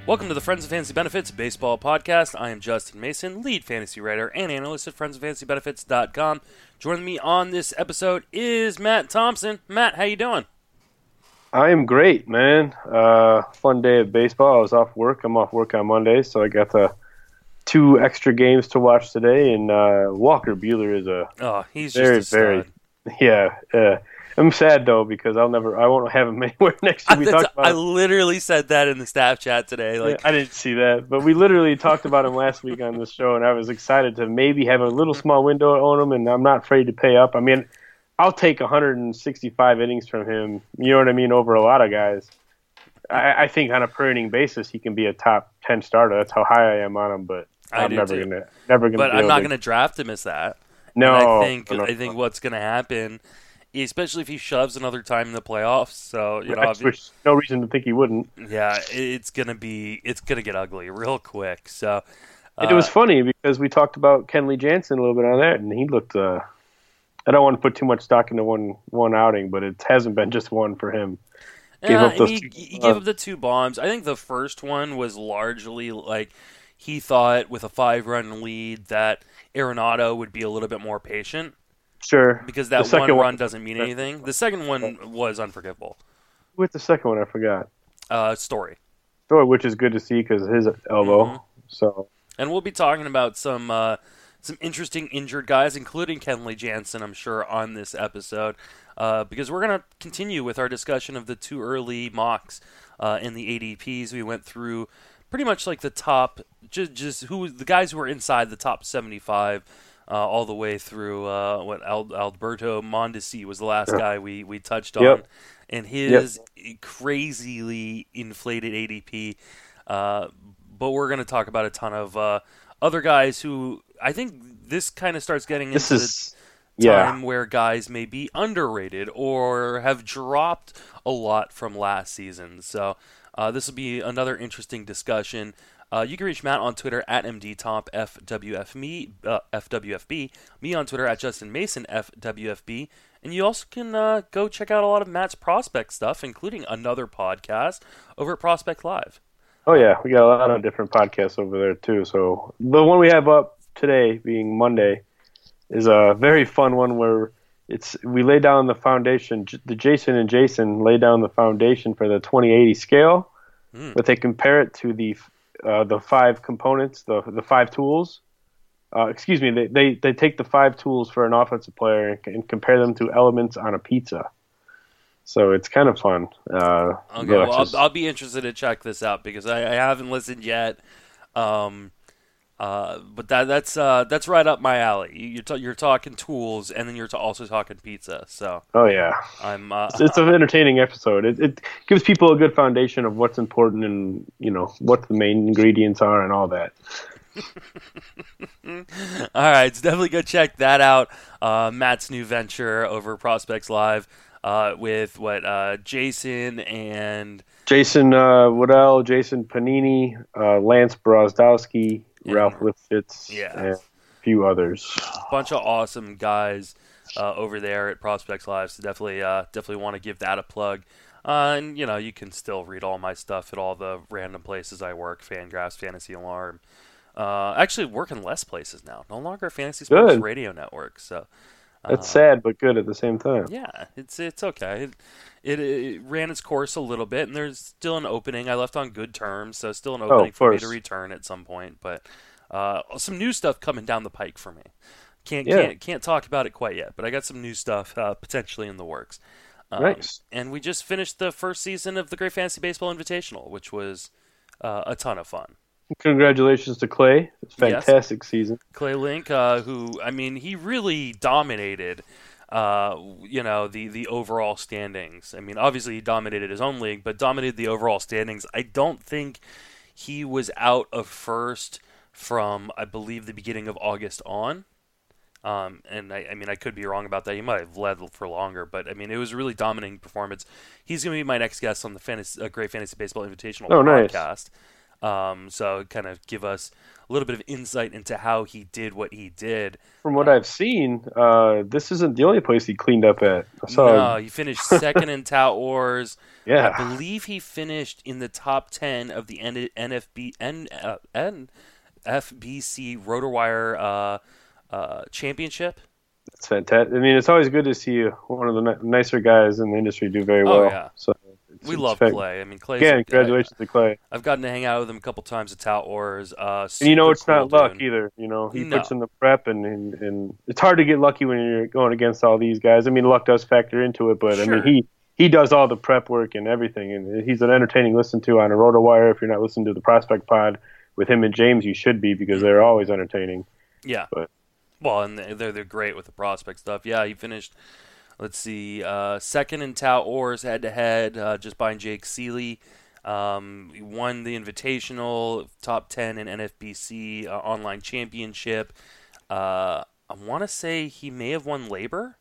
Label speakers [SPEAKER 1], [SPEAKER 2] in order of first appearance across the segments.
[SPEAKER 1] Welcome to the Friends of Fantasy Benefits Baseball Podcast. I am Justin Mason, lead fantasy writer and analyst at friendsoffantasybenefits.com. Joining me on this episode is Matt Thompson. Matt, how you doing?
[SPEAKER 2] I am great, man. Fun day of baseball. I was off work. I'm off work on Monday, so I got the 2 extra games to watch today. And Walker Buehler is
[SPEAKER 1] he's
[SPEAKER 2] very,
[SPEAKER 1] just a stud.
[SPEAKER 2] Yeah. I'm sad though because I won't have him anywhere next year.
[SPEAKER 1] I literally said that in the staff chat today.
[SPEAKER 2] Yeah, I didn't see that, but we literally talked about him last week on the show, and I was excited to maybe have a little small window to own him, and I'm not afraid to pay up. I mean, I'll take 165 innings from him. You know what I mean? Over a lot of guys. I think on a per inning basis, he can be a top 10 starter. That's how high I am on him, but I'm never gonna.
[SPEAKER 1] But I'm not gonna draft him as that.
[SPEAKER 2] No,
[SPEAKER 1] and I think what's gonna happen, especially if he shoves another time in the playoffs. So
[SPEAKER 2] there's no reason to think he wouldn't.
[SPEAKER 1] Yeah, it's gonna get ugly real quick. So
[SPEAKER 2] it was funny because we talked about Kenley Jansen a little bit on that, and he looked. I don't want to put too much stock into one outing, but it hasn't been just one for him.
[SPEAKER 1] He gave up the 2 bombs. I think the first one was largely like he thought with a 5-run lead that Arenado would be a little bit more patient.
[SPEAKER 2] Sure.
[SPEAKER 1] Because that one run doesn't mean anything. The second one was unforgivable.
[SPEAKER 2] With the second one, I forgot.
[SPEAKER 1] Story,
[SPEAKER 2] which is good to see because of his elbow.
[SPEAKER 1] Mm-hmm.
[SPEAKER 2] So.
[SPEAKER 1] And we'll be talking about some interesting injured guys, including Kenley Jansen, I'm sure, on this episode. Because we're going to continue with our discussion of the 2 early mocks in the ADPs. We went through pretty much like the top, just the guys who were inside the top 75, all the way through Alberto Mondesi was the last guy we touched on, and his crazily inflated ADP. But we're going to talk about a ton of other guys who I think this kind of starts getting into the time where guys may be underrated or have dropped a lot from last season. So this will be another interesting discussion. You can reach Matt on Twitter at FWFB, me on Twitter at Justin Mason FWFB, and you also can go check out a lot of Matt's prospect stuff, including another podcast over at Prospect Live.
[SPEAKER 2] Oh yeah, we got a lot of different podcasts over there too. So the one we have up today, being Monday, is a very fun one where we lay down the foundation. The Jason and Jason lay down the foundation for the 2080 scale, but they compare it to the 5 components, the 5 tools. They take the 5 tools for an offensive player and compare them to elements on a pizza. So it's kind of fun.
[SPEAKER 1] Okay, well, I'll be interested to check this out because I haven't listened yet. But that's right up my alley. You're talking tools, and then you're also talking pizza. So
[SPEAKER 2] it's an entertaining episode. It gives people a good foundation of what's important and what the main ingredients are and all that.
[SPEAKER 1] All right, so definitely go check that out. Matt's new venture over Prospects Live with Jason and
[SPEAKER 2] Jason Woodell, Jason Panini, Lance Brozdowski, Ralph Lifshitz, and a few others.
[SPEAKER 1] A bunch of awesome guys over there at Prospects Live, so definitely want to give that a plug. And you can still read all my stuff at all the random places I work: Fangraphs, Fantasy Alarm. Actually, working less places now. No longer a Fantasy Sports Radio Network. So
[SPEAKER 2] that's sad, but good at the same time.
[SPEAKER 1] Yeah, it's okay. It ran its course a little bit, and there's still an opening. I left on good terms, so still an opening for me to return at some point. But some new stuff coming down the pike for me. Can't talk about it quite yet, but I got some new stuff potentially in the works.
[SPEAKER 2] Nice.
[SPEAKER 1] And we just finished the first season of the Great Fantasy Baseball Invitational, which was a ton of fun.
[SPEAKER 2] Congratulations to Clay. It's a fantastic season.
[SPEAKER 1] Clay Link, who, he really dominated, the overall standings. Obviously he dominated his own league, but dominated the overall standings. I don't think he was out of first from, I believe, the beginning of August on. And I could be wrong about that. He might have led for longer, but it was a really dominating performance. He's going to be my next guest on the Great Fantasy Baseball Invitational podcast.
[SPEAKER 2] Nice.
[SPEAKER 1] So kind of give us a little bit of insight into how he did what he did.
[SPEAKER 2] From what I've seen, this isn't the only place he cleaned up at. I saw,
[SPEAKER 1] No, he finished second in Tout Wars. I
[SPEAKER 2] yeah,
[SPEAKER 1] believe he finished in the top 10 of the NFBC RotoWire championship.
[SPEAKER 2] that's fantastic. I mean, it's always good to see one of the nicer guys in the industry do very
[SPEAKER 1] Oh,
[SPEAKER 2] well.
[SPEAKER 1] yeah.
[SPEAKER 2] So
[SPEAKER 1] We love Clay. I mean, Clay's
[SPEAKER 2] again, congratulations to Clay.
[SPEAKER 1] I've gotten to hang out with him a couple times at Tout Wars.
[SPEAKER 2] And you know, it's
[SPEAKER 1] super
[SPEAKER 2] not
[SPEAKER 1] cool
[SPEAKER 2] luck
[SPEAKER 1] dude.
[SPEAKER 2] either. You know, he
[SPEAKER 1] No.
[SPEAKER 2] puts in the prep, and it's hard to get lucky when you're going against all these guys. I mean, luck does factor into it, but I
[SPEAKER 1] Sure.
[SPEAKER 2] mean, he does all the prep work and everything, and he's an entertaining listen to on a RotoWire. If you're not listening to the Prospect Pod with him and James, you should be because they're always entertaining.
[SPEAKER 1] Yeah.
[SPEAKER 2] But
[SPEAKER 1] Well, and they're great with the prospect stuff. Yeah, he finished. Let's see, second in Tout Wars head to head, just behind Jake Seeley. He won the Invitational, top 10 in NFBC online championship. I want to say he may have won Labor.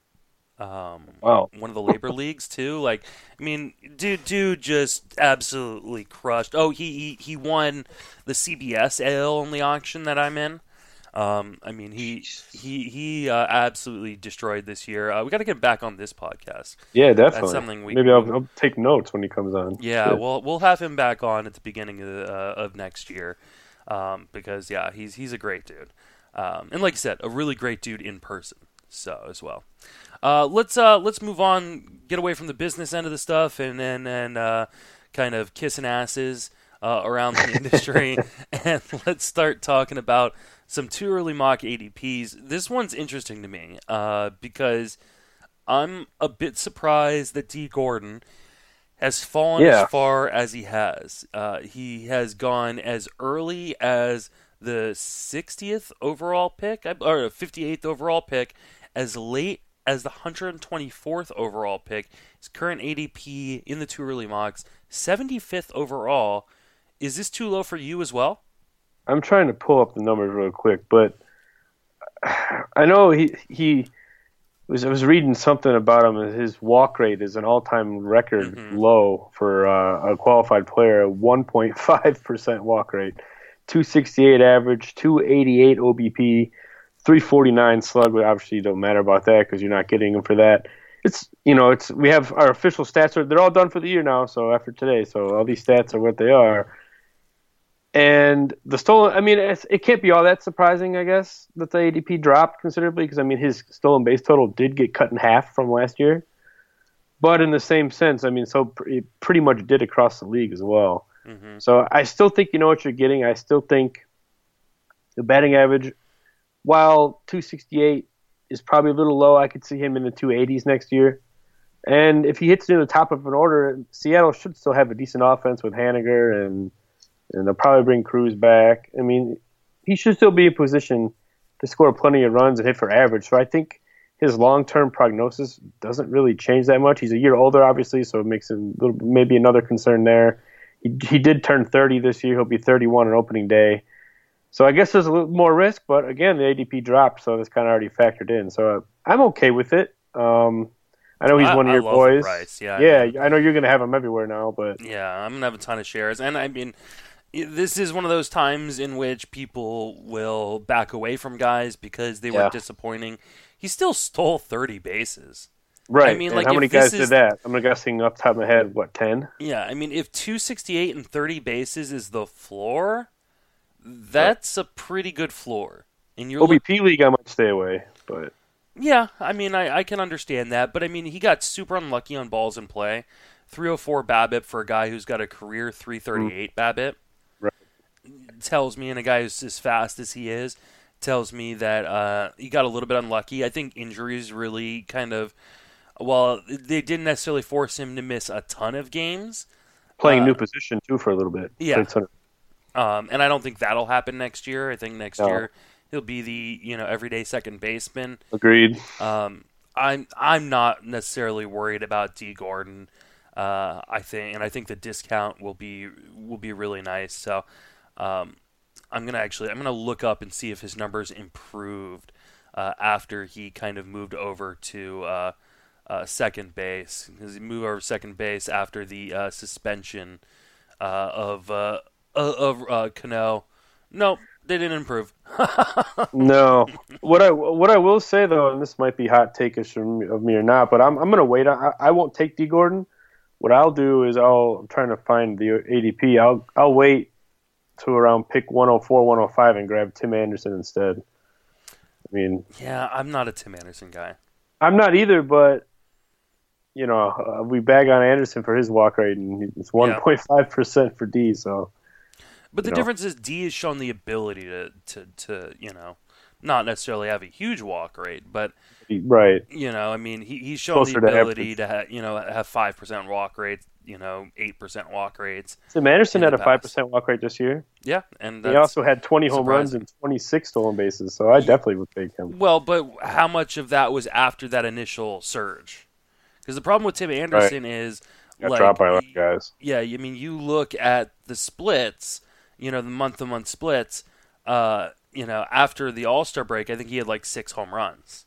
[SPEAKER 2] wow,
[SPEAKER 1] One of the labor leagues too. Like, I mean, dude just absolutely crushed. Oh, he won the CBS AL only auction that I'm in. I mean, he absolutely destroyed this year. We got to get him back on this podcast.
[SPEAKER 2] yeah, definitely.
[SPEAKER 1] That's something we
[SPEAKER 2] Maybe I'll take notes when he comes on.
[SPEAKER 1] Yeah,
[SPEAKER 2] Shit.
[SPEAKER 1] we'll have him back on at the beginning of next year, because yeah, he's a great dude, and like you said, a really great dude in person. So as well. Let's move on, get away from the business end of the stuff, and kind of kissing asses around the industry, and let's start talking about some too early mock ADPs. This one's interesting to me because I'm a bit surprised that D. Gordon has fallen
[SPEAKER 2] Yeah.
[SPEAKER 1] as far as he has. He has gone as early as the 60th overall pick, or 58th overall pick, as late as the 124th overall pick. His current ADP in the too early mocks, 75th overall. Is this too low for you as well?
[SPEAKER 2] I'm trying to pull up the numbers real quick, but I know I was reading something about him. And his walk rate is an all-time record low for a qualified player, 1.5% walk rate, 268 average, 288 OBP, 349 slug. But obviously, you don't matter about that because you're not getting him for that. We have our official stats. They're all done for the year now. So after today, so all these stats are what they are. And the stolen, I mean, it can't be all that surprising, I guess, that the ADP dropped considerably because, I mean, his stolen base total did get cut in half from last year. But in the same sense, I mean, so it pretty much did across the league as well.
[SPEAKER 1] Mm-hmm.
[SPEAKER 2] So I still think you know what you're getting. I still think the batting average, while 268 is probably a little low, I could see him in the 280s next year. And if he hits near the top of an order, Seattle should still have a decent offense with Haniger and they'll probably bring Cruz back. I mean, he should still be in position to score plenty of runs and hit for average. So I think his long-term prognosis doesn't really change that much. He's a year older, obviously, so it makes it maybe another concern there. He did turn 30 this year. He'll be 31 on opening day. So I guess there's a little more risk, but again, the ADP dropped, so that's kind of already factored in. So I'm okay with it. I know he's one of your
[SPEAKER 1] love
[SPEAKER 2] boys.
[SPEAKER 1] Bryce. Yeah,
[SPEAKER 2] I know you're going to have him everywhere now, but
[SPEAKER 1] yeah, I'm gonna have a ton of shares, and I mean, this is one of those times in which people will back away from guys because they were disappointing. He still stole 30 bases.
[SPEAKER 2] right.
[SPEAKER 1] I mean,
[SPEAKER 2] and
[SPEAKER 1] like,
[SPEAKER 2] how
[SPEAKER 1] if
[SPEAKER 2] many
[SPEAKER 1] this
[SPEAKER 2] guys
[SPEAKER 1] is-
[SPEAKER 2] did that? I'm guessing off the top of my head, 10?
[SPEAKER 1] Yeah, I mean, if 268 and 30 bases is the floor, that's a pretty good floor. And you're
[SPEAKER 2] OBP league, I might stay away, but
[SPEAKER 1] yeah, I mean, I can understand that, but I mean, he got super unlucky on balls in play. 304 BABIP for a guy who's got a career 338 BABIP.
[SPEAKER 2] Right.
[SPEAKER 1] Tells me, and a guy who's as fast as he is, tells me that he got a little bit unlucky. I think injuries really kind of, well, they didn't necessarily force him to miss a ton of games.
[SPEAKER 2] playing new position too for a little bit.
[SPEAKER 1] Yeah.
[SPEAKER 2] Played center.
[SPEAKER 1] And I don't think that'll happen next year. I think next
[SPEAKER 2] No.
[SPEAKER 1] year he'll be the everyday second baseman.
[SPEAKER 2] Agreed.
[SPEAKER 1] I'm not necessarily worried about D. Gordon. I think the discount will be really nice. So I'm gonna look up and see if his numbers improved after he kind of moved over to second base. Because he moved over to second base after the suspension of Cano. Nope, they didn't improve.
[SPEAKER 2] No. What I will say though, and this might be hot takeish of me or not, but I'm gonna wait. I won't take D Gordon. What I'll do is I'm trying to find the ADP. I'll wait to around pick 104, 105 and grab Tim Anderson instead. I mean,
[SPEAKER 1] Yeah, I'm not a Tim Anderson guy.
[SPEAKER 2] I'm not either, but we bag on Anderson for his walk rate, and it's 1.5% for D. So,
[SPEAKER 1] but the difference is D has shown the ability to not necessarily have a huge walk rate, but
[SPEAKER 2] right.
[SPEAKER 1] I mean, he's shown the ability to have 5% walk rates, 8% walk rates.
[SPEAKER 2] Tim Anderson had a 5% walk rate this year.
[SPEAKER 1] Yeah, and
[SPEAKER 2] he also had 20 home runs and 26 stolen bases, so I definitely would take him.
[SPEAKER 1] Well, but how much of that was after that initial surge? Because the problem with Tim Anderson is
[SPEAKER 2] got dropped by a lot of guys.
[SPEAKER 1] Yeah, I mean, you look at the splits, the month-to-month splits. After the All-Star break, I think he had like 6 home runs.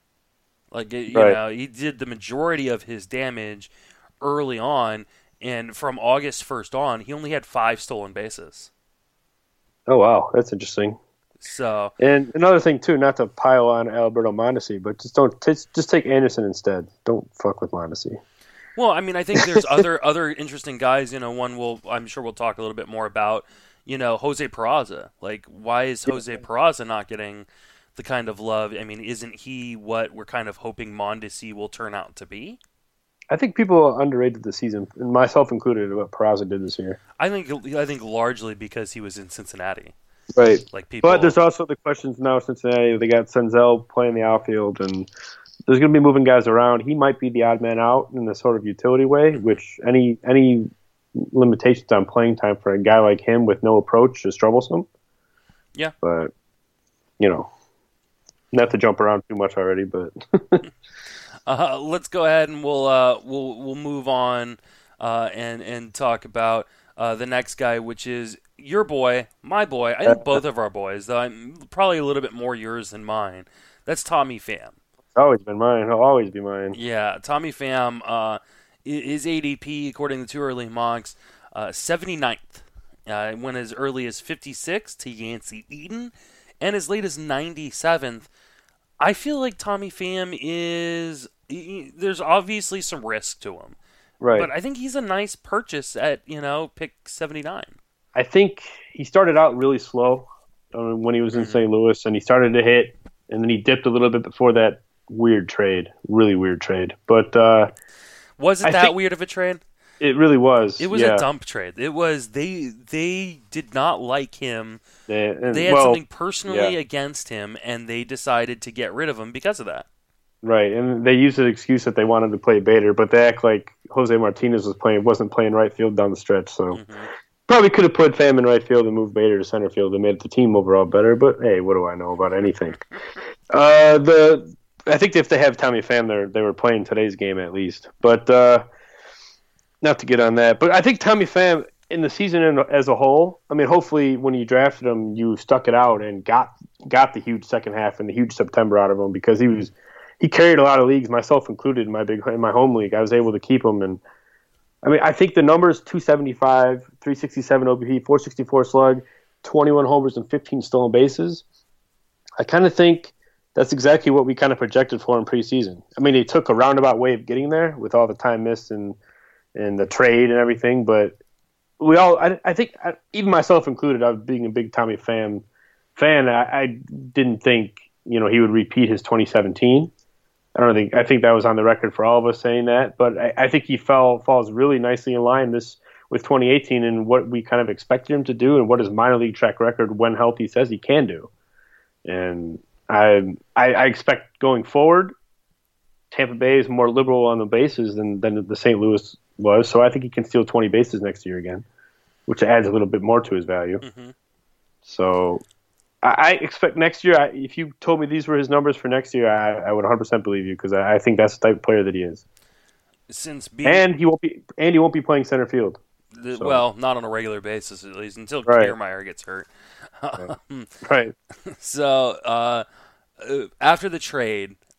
[SPEAKER 1] He did the majority of his damage early on, and from August 1st on, he only had 5 stolen bases.
[SPEAKER 2] Oh, wow. That's interesting.
[SPEAKER 1] So,
[SPEAKER 2] and another thing, too, not to pile on Alberto Mondesi, but just take Anderson instead. Don't fuck with Mondesi.
[SPEAKER 1] Well, I mean, I think there's other interesting guys. I'm sure we'll talk a little bit more about, Jose Peraza. Like, why is Jose Peraza not getting the kind of love? I mean, isn't he what we're kind of hoping Mondesi will turn out to be?
[SPEAKER 2] I think people underrated the season, and myself included, what Peraza did this year.
[SPEAKER 1] I think largely because he was in Cincinnati.
[SPEAKER 2] Right.
[SPEAKER 1] People,
[SPEAKER 2] but there's also the questions now. Cincinnati, they got Senzel playing the outfield, and there's going to be moving guys around. He might be the odd man out in the sort of utility way, which any limitations on playing time for a guy like him with no approach is troublesome.
[SPEAKER 1] Yeah.
[SPEAKER 2] But not to jump around too much already, but
[SPEAKER 1] let's go ahead and we'll move on and talk about the next guy, which is your boy, my boy. I think both of our boys, though I'm probably a little bit more yours than mine. That's Tommy Pham.
[SPEAKER 2] It's always been mine. He'll always be mine.
[SPEAKER 1] Yeah, Tommy Pham, his ADP, according to Too Early Mocks, 79th. Went as early as 56 to Yancey Eaton, and as late as 97th. I feel like Tommy Pham there's obviously some risk to him.
[SPEAKER 2] Right.
[SPEAKER 1] But I think he's a nice purchase at, pick 79.
[SPEAKER 2] I think he started out really slow when he was in St. Louis, and he started to hit, and then he dipped a little bit before that really weird trade. But
[SPEAKER 1] was it that weird of a trade?
[SPEAKER 2] It really was.
[SPEAKER 1] It was a dump trade. It was they did not like him. They had something personally against him, and they decided to get rid of him because of that.
[SPEAKER 2] Right, and they used the excuse that they wanted to play Bader, but they act like Jose Martinez wasn't playing right field down the stretch, so probably could have put Pham in right field and moved Bader to center field and made the team overall better, but hey, what do I know about anything? I think if they have Tommy Pham, they were playing today's game at least, but not to get on that, but I think Tommy Pham in the season as a whole, I mean, hopefully when you drafted him, you stuck it out and got the huge second half and the huge September out of him because he carried a lot of leagues, myself included, in my home league. I was able to keep him, and I mean, I think the numbers 275, 367 OBP, 464 slug, 21 homers and 15 stolen bases. I kind of think that's exactly what we kind of projected for in preseason. I mean, it took a roundabout way of getting there with all the time missed and the trade and everything, but I think, even myself included, I was being a big Tommy Pham fan. I didn't think, he would repeat his 2017. I think that was on the record for all of us saying that, but I think he falls really nicely in line with 2018 and what we kind of expected him to do and what his minor league track record when healthy says he can do. And I expect going forward, Tampa Bay is more liberal on the bases than the St. Louis was, so I think he can steal 20 bases next year again, which adds a little bit more to his value. Mm-hmm. So I expect next year, if you told me these were his numbers for next year, I would 100% believe you because I think that's the type of player that he is. And he won't be playing center field.
[SPEAKER 1] Well, not on a regular basis at least until Kiermaier gets hurt.
[SPEAKER 2] Right.
[SPEAKER 1] So after the trade,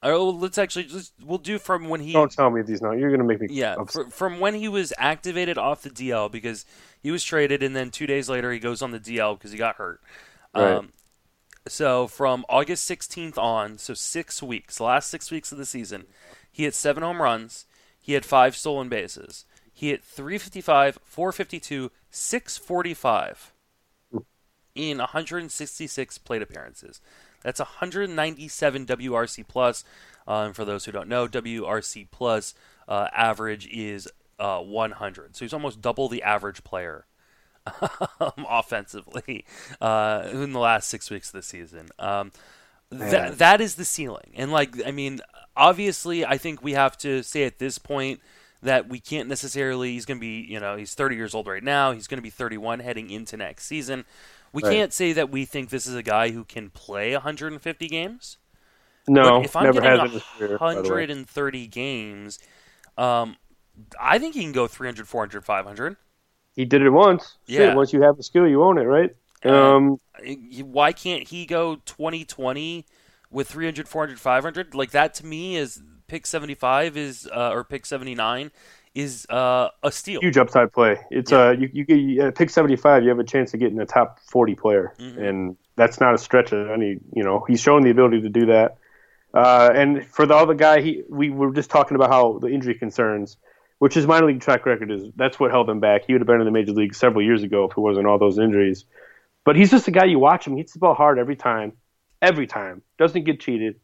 [SPEAKER 1] let's actually we'll do from when he.
[SPEAKER 2] Don't tell me these now. You're gonna make me.
[SPEAKER 1] From when he was activated off the DL because he was traded, and then 2 days later he goes on the DL because he got hurt.
[SPEAKER 2] Right.
[SPEAKER 1] So from August 16th on, so 6 weeks, the last 6 weeks of the season, he hit 7 home runs. He had 5 stolen bases. He hit 355, 452, 645 in 166 plate appearances. That's 197 WRC plus. For those who don't know, WRC plus average is 100. So he's almost double the average player offensively in the last 6 weeks of the season. That is the ceiling. And obviously, I think we have to say at this point that we can't necessarily. He's going to be, he's 30 years old right now. He's going to be 31 heading into next season. We can't say that we think this is a guy who can play 150 games.
[SPEAKER 2] No,
[SPEAKER 1] but if I'm getting 130 games, I think he can go 300, 400, 500.
[SPEAKER 2] He did it once.
[SPEAKER 1] Yeah.
[SPEAKER 2] Shit, once you have the skill, you own it, right?
[SPEAKER 1] Why can't he go 20-20 with 300, 400, 500? Like, that to me is pick 75 is or pick 79 is a steal.
[SPEAKER 2] Huge upside play. It's you get pick 75, you have a chance of getting a top 40 player, and that's not a stretch of any. He's shown the ability to do that. And for the other guy, we were just talking about how the injury concerns, which his minor league track record that's what held him back. He would have been in the major league several years ago if it wasn't all those injuries. But he's just a guy you watch him. He hits the ball hard every time. Doesn't get cheated.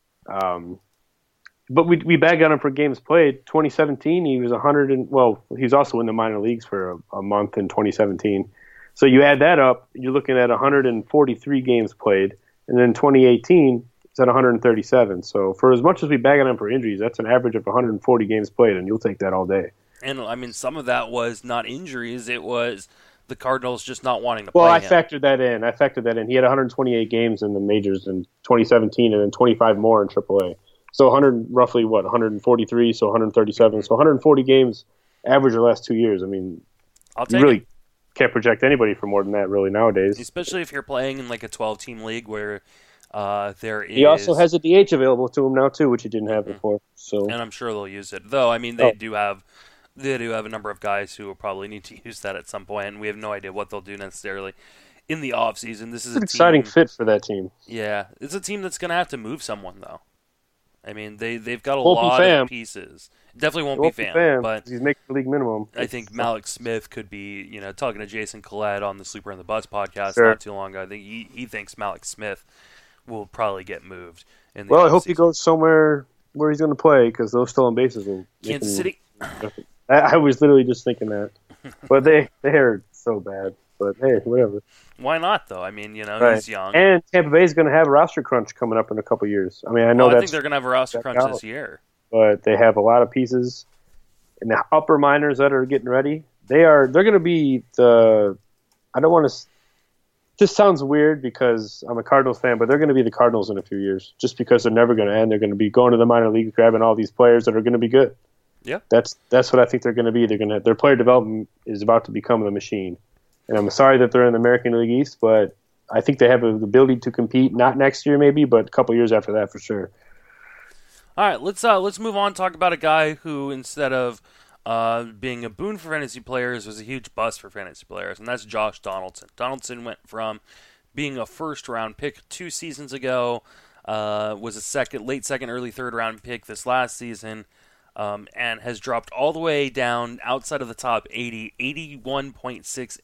[SPEAKER 2] But we bag on him for games played. 2017, he was 100 and he was also in the minor leagues for a month in 2017. So you add that up, you're looking at 143 games played, and then 2018 it's at 137. So for as much as we bag on him for injuries, that's an average of 140 games played, and you'll take that all day.
[SPEAKER 1] And some of that was not injuries; it was the Cardinals just not wanting to play
[SPEAKER 2] him. Well,
[SPEAKER 1] I
[SPEAKER 2] factored that in. He had 128 games in the majors in 2017, and then 25 more in AAA. So 143, so 137. So 140 games average the last 2 years. You really can't project anybody for more than that really nowadays.
[SPEAKER 1] Especially if you're playing in like a 12-team league where there is...
[SPEAKER 2] He also has a DH available to him now too, which he didn't have before. So,
[SPEAKER 1] and I'm sure they'll use it. Though, they do have a number of guys who will probably need to use that at some point, and we have no idea what they'll do necessarily in the offseason. This is
[SPEAKER 2] an exciting fit for that team.
[SPEAKER 1] Yeah, it's a team that's going to have to move someone, though. They've got a lot of pieces. Definitely won't be Pham, but
[SPEAKER 2] he's making the league minimum.
[SPEAKER 1] I think Malik Smith could be, talking to Jason Collette on the Sleeper and the Bus podcast not too long ago. I think he thinks Malik Smith will probably get moved.
[SPEAKER 2] I hope he goes somewhere where he's going to play because those stolen bases will.
[SPEAKER 1] Kansas City.
[SPEAKER 2] I was literally just thinking that, but they are so bad. But hey, whatever.
[SPEAKER 1] Why not, though? He's young.
[SPEAKER 2] And Tampa Bay is going to have a roster crunch coming up in a couple years. I
[SPEAKER 1] think they're going to have a roster crunch this year.
[SPEAKER 2] But they have a lot of pieces. And the upper minors that are getting ready, they're going to be the... I don't want to... This sounds weird because I'm a Cardinals fan, but they're going to be the Cardinals in a few years. Just because they're never going to end. They're going to be going to the minor leagues, grabbing all these players that are going to be good.
[SPEAKER 1] Yeah.
[SPEAKER 2] That's what I think they're going to be. Their player development is about to become the machine. And I'm sorry that they're in the American League East, but I think they have the ability to compete. Not next year, maybe, but a couple years after that, for sure.
[SPEAKER 1] All right, let's move on. Talk about a guy who, instead of being a boon for fantasy players, was a huge bust for fantasy players, and that's Josh Donaldson. Donaldson went from being a first-round pick 2 seasons ago, was a late second, early third-round pick this last season. And has dropped all the way down outside of the top 80, 81.6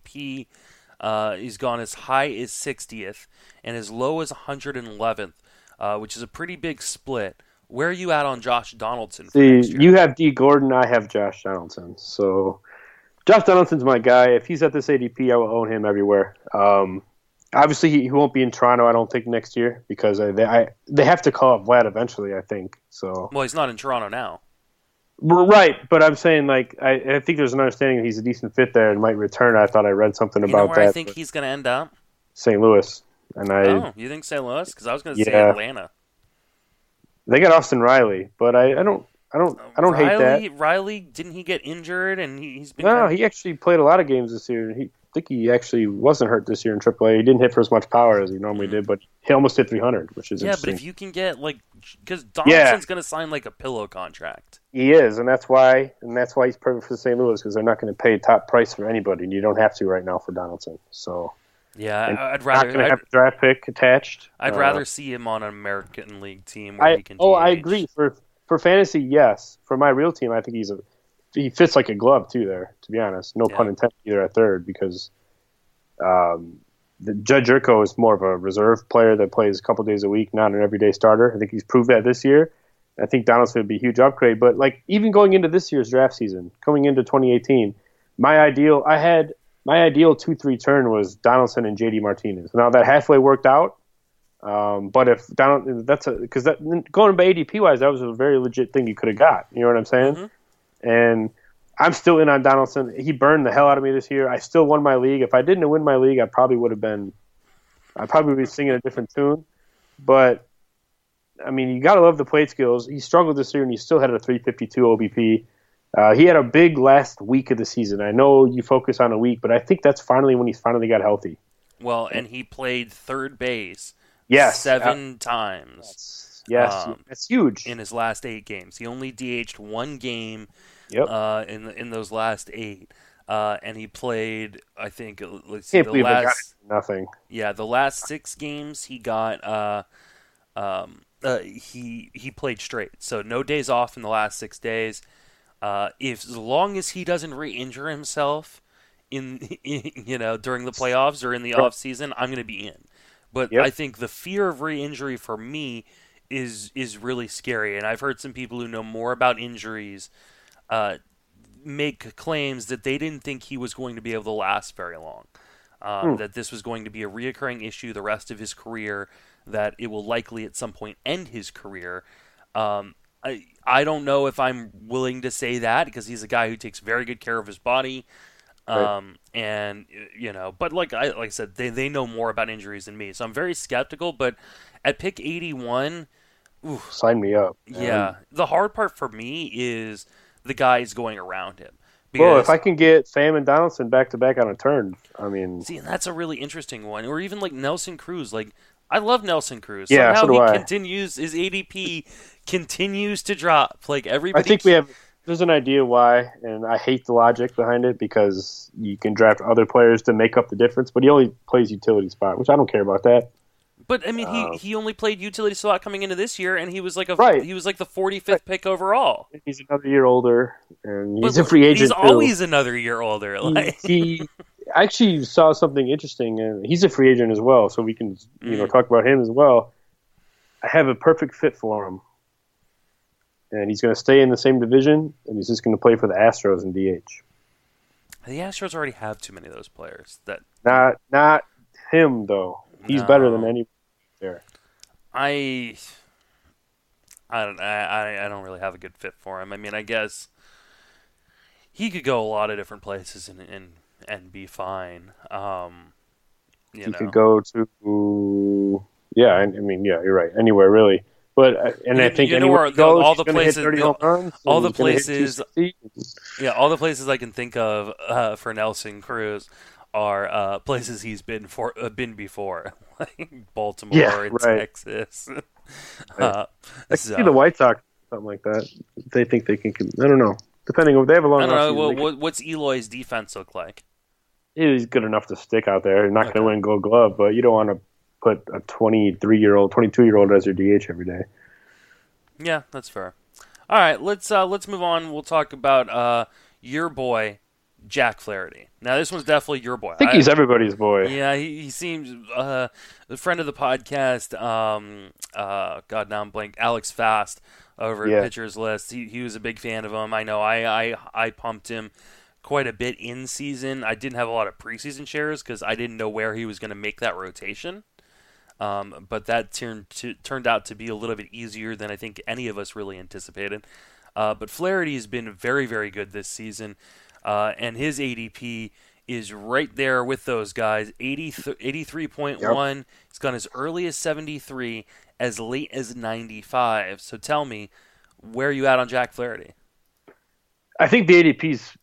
[SPEAKER 1] ADP. He's gone as high as 60th and as low as 111th, which is a pretty big split. Where are you at on Josh Donaldson?
[SPEAKER 2] You have D. Gordon, I have Josh Donaldson. So Josh Donaldson's my guy. If he's at this ADP, I will own him everywhere. Obviously, he won't be in Toronto, I don't think, next year because they have to call up Vlad eventually, I think. So.
[SPEAKER 1] Well, he's not in Toronto now.
[SPEAKER 2] Right, but I'm saying, I think there's an understanding that he's a decent fit there and might return. I thought I read something about
[SPEAKER 1] where
[SPEAKER 2] that.
[SPEAKER 1] I think he's going to end up?
[SPEAKER 2] St. Louis.
[SPEAKER 1] You think St. Louis? Because I was going to say Atlanta.
[SPEAKER 2] They got Austin Riley, but I don't hate that.
[SPEAKER 1] Riley, didn't he get injured and he's been?
[SPEAKER 2] No, he actually played a lot of games this year. think he actually wasn't hurt this year in AAA. He didn't hit for as much power as he normally did, but he almost hit 300, which is interesting.
[SPEAKER 1] But if you can get because Donaldson's going to sign like a pillow contract.
[SPEAKER 2] He is, and that's why he's perfect for St. Louis, because they're not going to pay top price for anybody, and you don't have to right now for Donaldson. So
[SPEAKER 1] I'd rather
[SPEAKER 2] not going to have a draft pick attached.
[SPEAKER 1] I'd rather see him on an American League team where he can DH.
[SPEAKER 2] I agree. For fantasy, yes. For my real team, I think he fits like a glove too there, to be honest. No pun intended either at third, because the Judge Urco is more of a reserve player that plays a couple days a week, not an everyday starter. I think he's proved that this year. I think Donaldson would be a huge upgrade. But like even going into this year's draft season, coming into 2018, my ideal 2-3 turn was Donaldson and JD Martinez. Now that halfway worked out. But if going by ADP wise, that was a very legit thing you could have got. You know what I'm saying? Mm-hmm. And I'm still in on Donaldson. He burned the hell out of me this year. I still won my league. If I didn't win my league, I'd probably be singing a different tune. But I mean, you got to love the plate skills. He struggled this year, and he still had a 352 OBP. He had a big last week of the season. I know you focus on a week, but I think that's finally when he finally got healthy.
[SPEAKER 1] Well, and he played third base.
[SPEAKER 2] Yes,
[SPEAKER 1] 7 times.
[SPEAKER 2] Yes, that's huge.
[SPEAKER 1] In his last 8 games, he only DH'd 1 game.
[SPEAKER 2] Yep.
[SPEAKER 1] In those last 8, and he played. I think let's see,
[SPEAKER 2] Can't believe they got nothing.
[SPEAKER 1] Yeah, the last 6 games he got. He played straight, so no days off in the last 6 days. As long as he doesn't re-injure himself in during the playoffs or in the off season, I'm going to be in. But I think the fear of re-injury for me is really scary, and I've heard some people who know more about injuries make claims that they didn't think he was going to be able to last very long. That this was going to be a reoccurring issue the rest of his career, that it will likely at some point end his career. I don't know if I'm willing to say that, because he's a guy who takes very good care of his body. And but like I said, they know more about injuries than me, so I'm very skeptical. But at pick 81,
[SPEAKER 2] sign me up.
[SPEAKER 1] Yeah, the hard part for me is the guys going around him.
[SPEAKER 2] Well, if I can get Pham and Donaldson back to back on a turn, I mean,
[SPEAKER 1] see, and that's a really interesting one. Or even like Nelson Cruz. Like, I love Nelson Cruz.
[SPEAKER 2] Yeah,
[SPEAKER 1] somehow
[SPEAKER 2] so do
[SPEAKER 1] he continues, his ADP continues to drop. Like everybody,
[SPEAKER 2] I think there's an idea why, and I hate the logic behind it, because you can draft other players to make up the difference, but he only plays utility spot, which I don't care about that.
[SPEAKER 1] But I mean, he only played utility slot coming into this year, and he was like the 45th pick overall.
[SPEAKER 2] He's another year older, and he's a free agent.
[SPEAKER 1] He's always another year older.
[SPEAKER 2] He I actually saw something interesting, and he's a free agent as well, so we can talk about him as well. I have a perfect fit for him, and he's going to stay in the same division, and he's just going to play for the Astros in DH.
[SPEAKER 1] The Astros already have too many of those players.
[SPEAKER 2] Not him though. He's better than any there.
[SPEAKER 1] I don't really have a good fit for him. I mean, I guess he could go a lot of different places and be fine. He
[SPEAKER 2] could go to you're right. Anywhere really. But I think anywhere he goes, all the places,
[SPEAKER 1] all the places I can think of for Nelson Cruz are places he's been before, like Baltimore and Texas.
[SPEAKER 2] I can see the White Sox, something like that. They think they can. I don't know. Depending on, they have a long.
[SPEAKER 1] I don't know. What's Eloy's defense look like?
[SPEAKER 2] He's good enough to stick out there. Not going to win Gold Glove, but you don't want to put a 23-year-old, 22-year-old as your DH every day.
[SPEAKER 1] Yeah, that's fair. All right, let's move on. We'll talk about your boy, Jack Flaherty. Now, this one's definitely your boy.
[SPEAKER 2] I think he's everybody's boy.
[SPEAKER 1] Yeah, he seems a friend of the podcast. God, now I'm blank. Alex Fast over at Pitcher's List. He was a big fan of him. I know I pumped him quite a bit in season. I didn't have a lot of preseason shares because I didn't know where he was going to make that rotation. But that turned out to be a little bit easier than I think any of us really anticipated. But Flaherty has been very, very good this season. And his ADP is right there with those guys, 83.1. Yep. He's gone as early as 73, as late as 95. So tell me, where are you at on Jack Flaherty?
[SPEAKER 2] I think the ADP's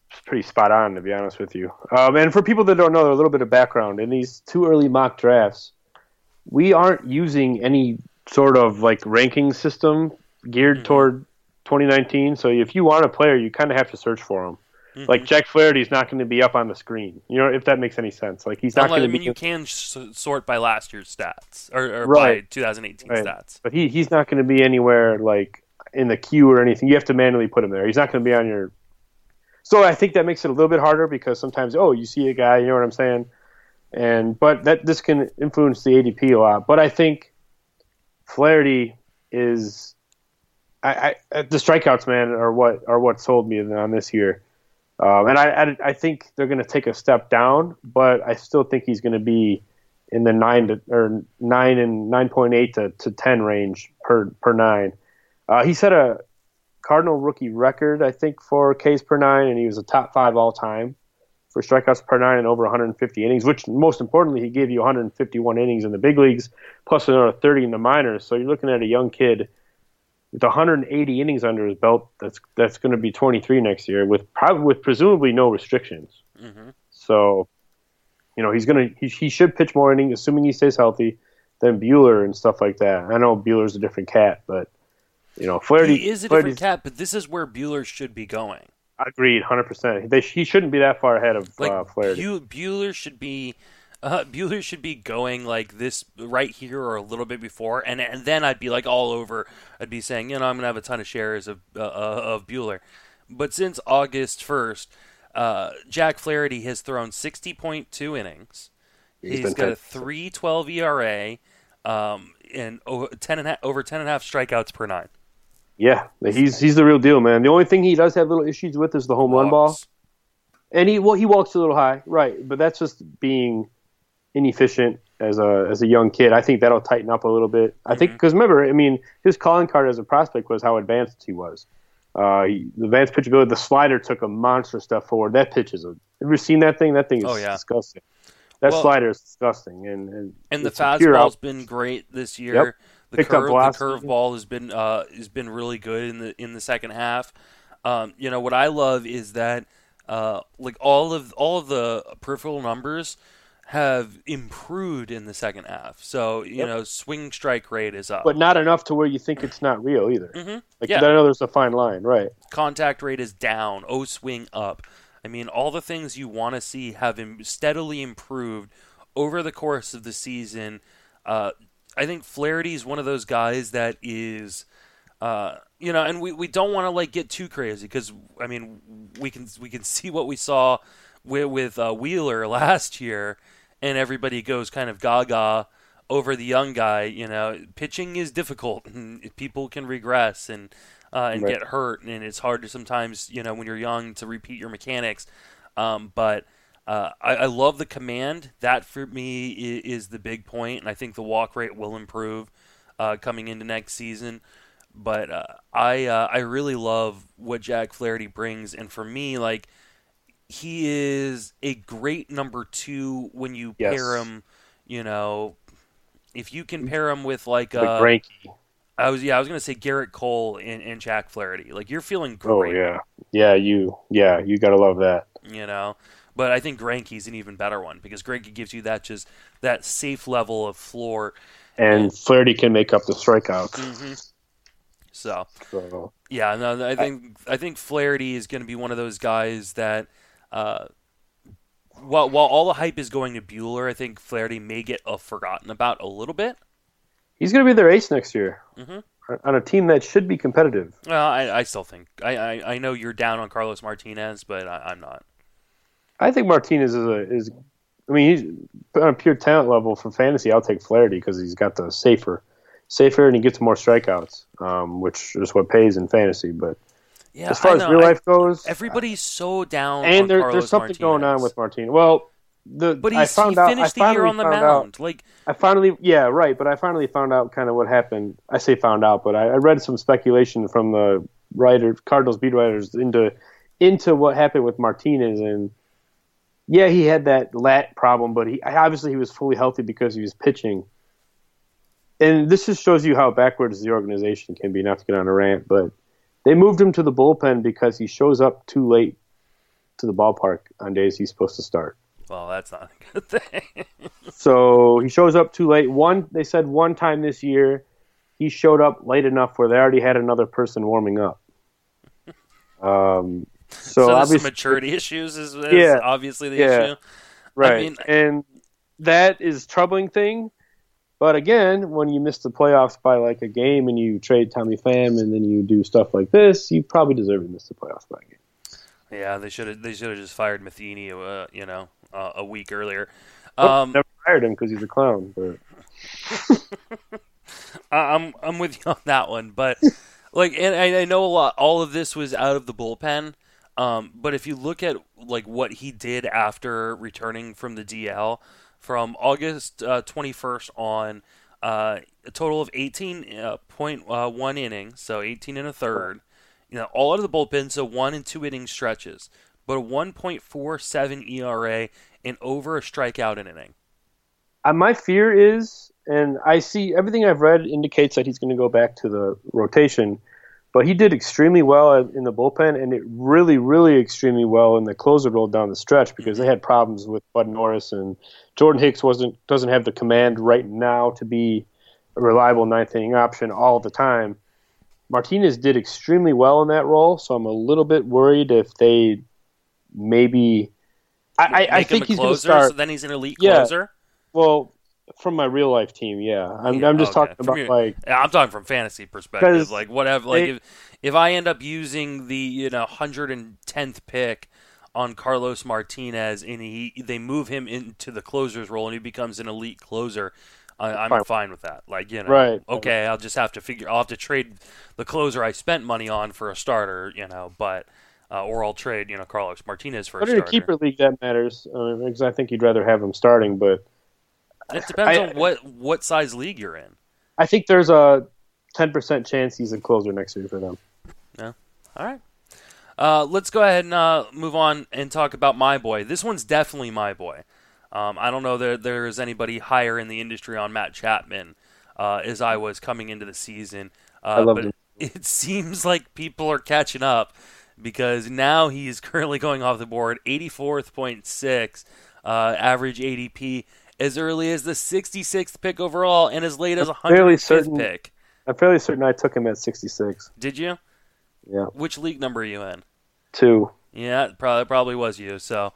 [SPEAKER 2] pretty spot on, to be honest with you. And for people that don't know, a little bit of background in these two early mock drafts, we aren't using any sort of like ranking system geared toward 2019. So if you want a player, you kind of have to search for him. Like Jack Flaherty is not going to be up on the screen. You know, if that makes any sense. Like he's not going to be.
[SPEAKER 1] I mean, you can sort by last year's stats or
[SPEAKER 2] right.
[SPEAKER 1] by 2018
[SPEAKER 2] right.
[SPEAKER 1] stats,
[SPEAKER 2] but he's not going to be anywhere like in the queue or anything. You have to manually put him there. He's not going to be on your. So I think that makes it a little bit harder because sometimes you see a guy, you know what I'm saying, but this can influence the ADP a lot. But I think Flaherty is. The strikeouts, man, are what sold me on this year. And I think they're going to take a step down, but I still think he's going to be in the 9 and 9.8 to 10 range per 9. He set a Cardinal rookie record, I think, for Ks per 9, and he was a top 5 all time for strikeouts per 9 and over 150 innings. Which, most importantly, he gave you 151 innings in the big leagues, plus another 30 in the minors. So you're looking at a young kid with 180 innings under his belt, that's going to be 23 next year, with presumably no restrictions. So, you know, he should pitch more innings, assuming he stays healthy, than Buehler and stuff like that. I know Buehler's a different cat, but you know, Flaherty
[SPEAKER 1] is a different cat. But this is where Buehler should be going.
[SPEAKER 2] Agreed, 100%. He shouldn't be that far ahead of Flaherty.
[SPEAKER 1] Buehler should be. Buehler should be going like this right here or a little bit before, and then I'd be like all over. I'd be saying, you know, I'm going to have a ton of shares of Buehler. But since August 1st, Jack Flaherty has thrown 60.2 innings. He's got a 3.12 ERA and over 10.5 strikeouts per 9.
[SPEAKER 2] Yeah, he's the real deal, man. The only thing he does have little issues with is the home run ball. And he walks a little high, right? But that's just being inefficient as a young kid. I think that'll tighten up a little bit. I think because remember, I mean, his calling card as a prospect was how advanced he was. The advanced pitchability, the slider took a monster step forward. That pitch is have you ever seen that thing? That thing is disgusting. That slider is disgusting, and
[SPEAKER 1] the fastball's been great this year.
[SPEAKER 2] Yep.
[SPEAKER 1] The curveball has been really good in the second half. You know what I love is that like all of the peripheral numbers have improved in the second half. So, you know, swing strike rate is up.
[SPEAKER 2] But not enough to where you think it's not real either. I know there's a fine line, right?
[SPEAKER 1] Contact rate is down, swing up. I mean, all the things you want to see have steadily improved over the course of the season. I think Flaherty is one of those guys that is, you know, and we don't want to like get too crazy because I mean we can see what we saw with Wheeler last year, and everybody goes kind of gaga over the young guy. You know, pitching is difficult, and people can regress and get hurt, and it's hard to sometimes, you know, when you're young to repeat your mechanics. But I love the command. That for me is the big point, and I think the walk rate will improve coming into next season. But I really love what Jack Flaherty brings, and for me, like, he is a great number 2 when you pair him. You know, if you can pair him with like
[SPEAKER 2] Greinke.
[SPEAKER 1] I was going to say Garrett Cole and Jack Flaherty. Like, you're feeling great.
[SPEAKER 2] Oh you got to love that.
[SPEAKER 1] You know, but I think Greinke's an even better one because Greinke gives you that safe level of floor,
[SPEAKER 2] and Flaherty can make up the strikeouts.
[SPEAKER 1] So yeah, no, I think Flaherty is going to be one of those guys that, while all the hype is going to Buehler, I think Flaherty may get forgotten about a little bit.
[SPEAKER 2] He's going to be their ace next year on a team that should be competitive.
[SPEAKER 1] Well, I still think I know you're down on Carlos Martinez, but I'm not. I
[SPEAKER 2] think Martinez is. I mean, he's on a pure talent level for fantasy. I'll take Flaherty because he's got the safer, and he gets more strikeouts, which is what pays in fantasy. But as far as real life goes,
[SPEAKER 1] everybody's so down.
[SPEAKER 2] And
[SPEAKER 1] on
[SPEAKER 2] there's something
[SPEAKER 1] Martinez.
[SPEAKER 2] going on with Martinez. Well,
[SPEAKER 1] he finished the year on the mound.
[SPEAKER 2] But I finally found out kind of what happened. I say found out, but I read some speculation from the Cardinals beat writers into what happened with Martinez, and he had that lat problem, but he was fully healthy because he was pitching. And this just shows you how backwards the organization can be. Not to get on a rant, but they moved him to the bullpen because he shows up too late to the ballpark on days he's supposed to start.
[SPEAKER 1] Well, that's not a good thing.
[SPEAKER 2] So he shows up too late. They said one time this year he showed up late enough where they already had another person warming up. So
[SPEAKER 1] there's some maturity issues is obviously the issue.
[SPEAKER 2] Right.
[SPEAKER 1] I mean,
[SPEAKER 2] and that is a troubling thing. But again, when you miss the playoffs by like a game and you trade Tommy Pham and then you do stuff like this, you probably deserve to miss the playoffs by a game.
[SPEAKER 1] Yeah, they should have just fired Matheny, a week earlier.
[SPEAKER 2] Never fired him because he's a clown. But
[SPEAKER 1] I'm with you on that one, but and I know all of this was out of the bullpen. But if you look at like what he did after returning from the DL, from August 21st on, a total of 18.1 innings, so 18 and a third. All out of the bullpen, so 1 and 2 inning stretches, but a 1.47 ERA and over a strikeout an inning.
[SPEAKER 2] My fear is, and I see everything I've read indicates that he's going to go back to the rotation, but he did extremely well in the bullpen, and it really, really extremely well in the closer role down the stretch because they had problems with Bud Norris, and Jordan Hicks doesn't have the command right now to be a reliable ninth inning option all the time. Martinez did extremely well in that role, so I'm a little bit worried if they maybe. I think he's going to start.
[SPEAKER 1] So then he's an elite closer.
[SPEAKER 2] Well, from my real life team, yeah. I'm just talking about
[SPEAKER 1] I'm talking from fantasy perspective, like whatever. Like if I end up using the 110th pick on Carlos Martinez and they move him into the closer's role and he becomes an elite closer. I'm fine with that.
[SPEAKER 2] Right.
[SPEAKER 1] Okay, I'll just have to I'll have to trade the closer I spent money on for a starter, but or I'll trade, Carlos Martinez for a starter.
[SPEAKER 2] But in a keeper league, that matters because I think you'd rather have him starting. But
[SPEAKER 1] it depends on what size league you're in.
[SPEAKER 2] I think there's a 10% chance he's a closer next year for them.
[SPEAKER 1] Yeah. All right. Let's go ahead and move on and talk about my boy. This one's definitely my boy. I don't know that there is anybody higher in the industry on Matt Chapman as I was coming into the season.
[SPEAKER 2] I love him.
[SPEAKER 1] It seems like people are catching up because now he's currently going off the board 84.6 average ADP as early as the 66th pick overall and as late as 105th pick.
[SPEAKER 2] I'm fairly certain I took him at 66.
[SPEAKER 1] Did you?
[SPEAKER 2] Yeah.
[SPEAKER 1] Which league number are you in?
[SPEAKER 2] 2.
[SPEAKER 1] Yeah, it probably was you. So,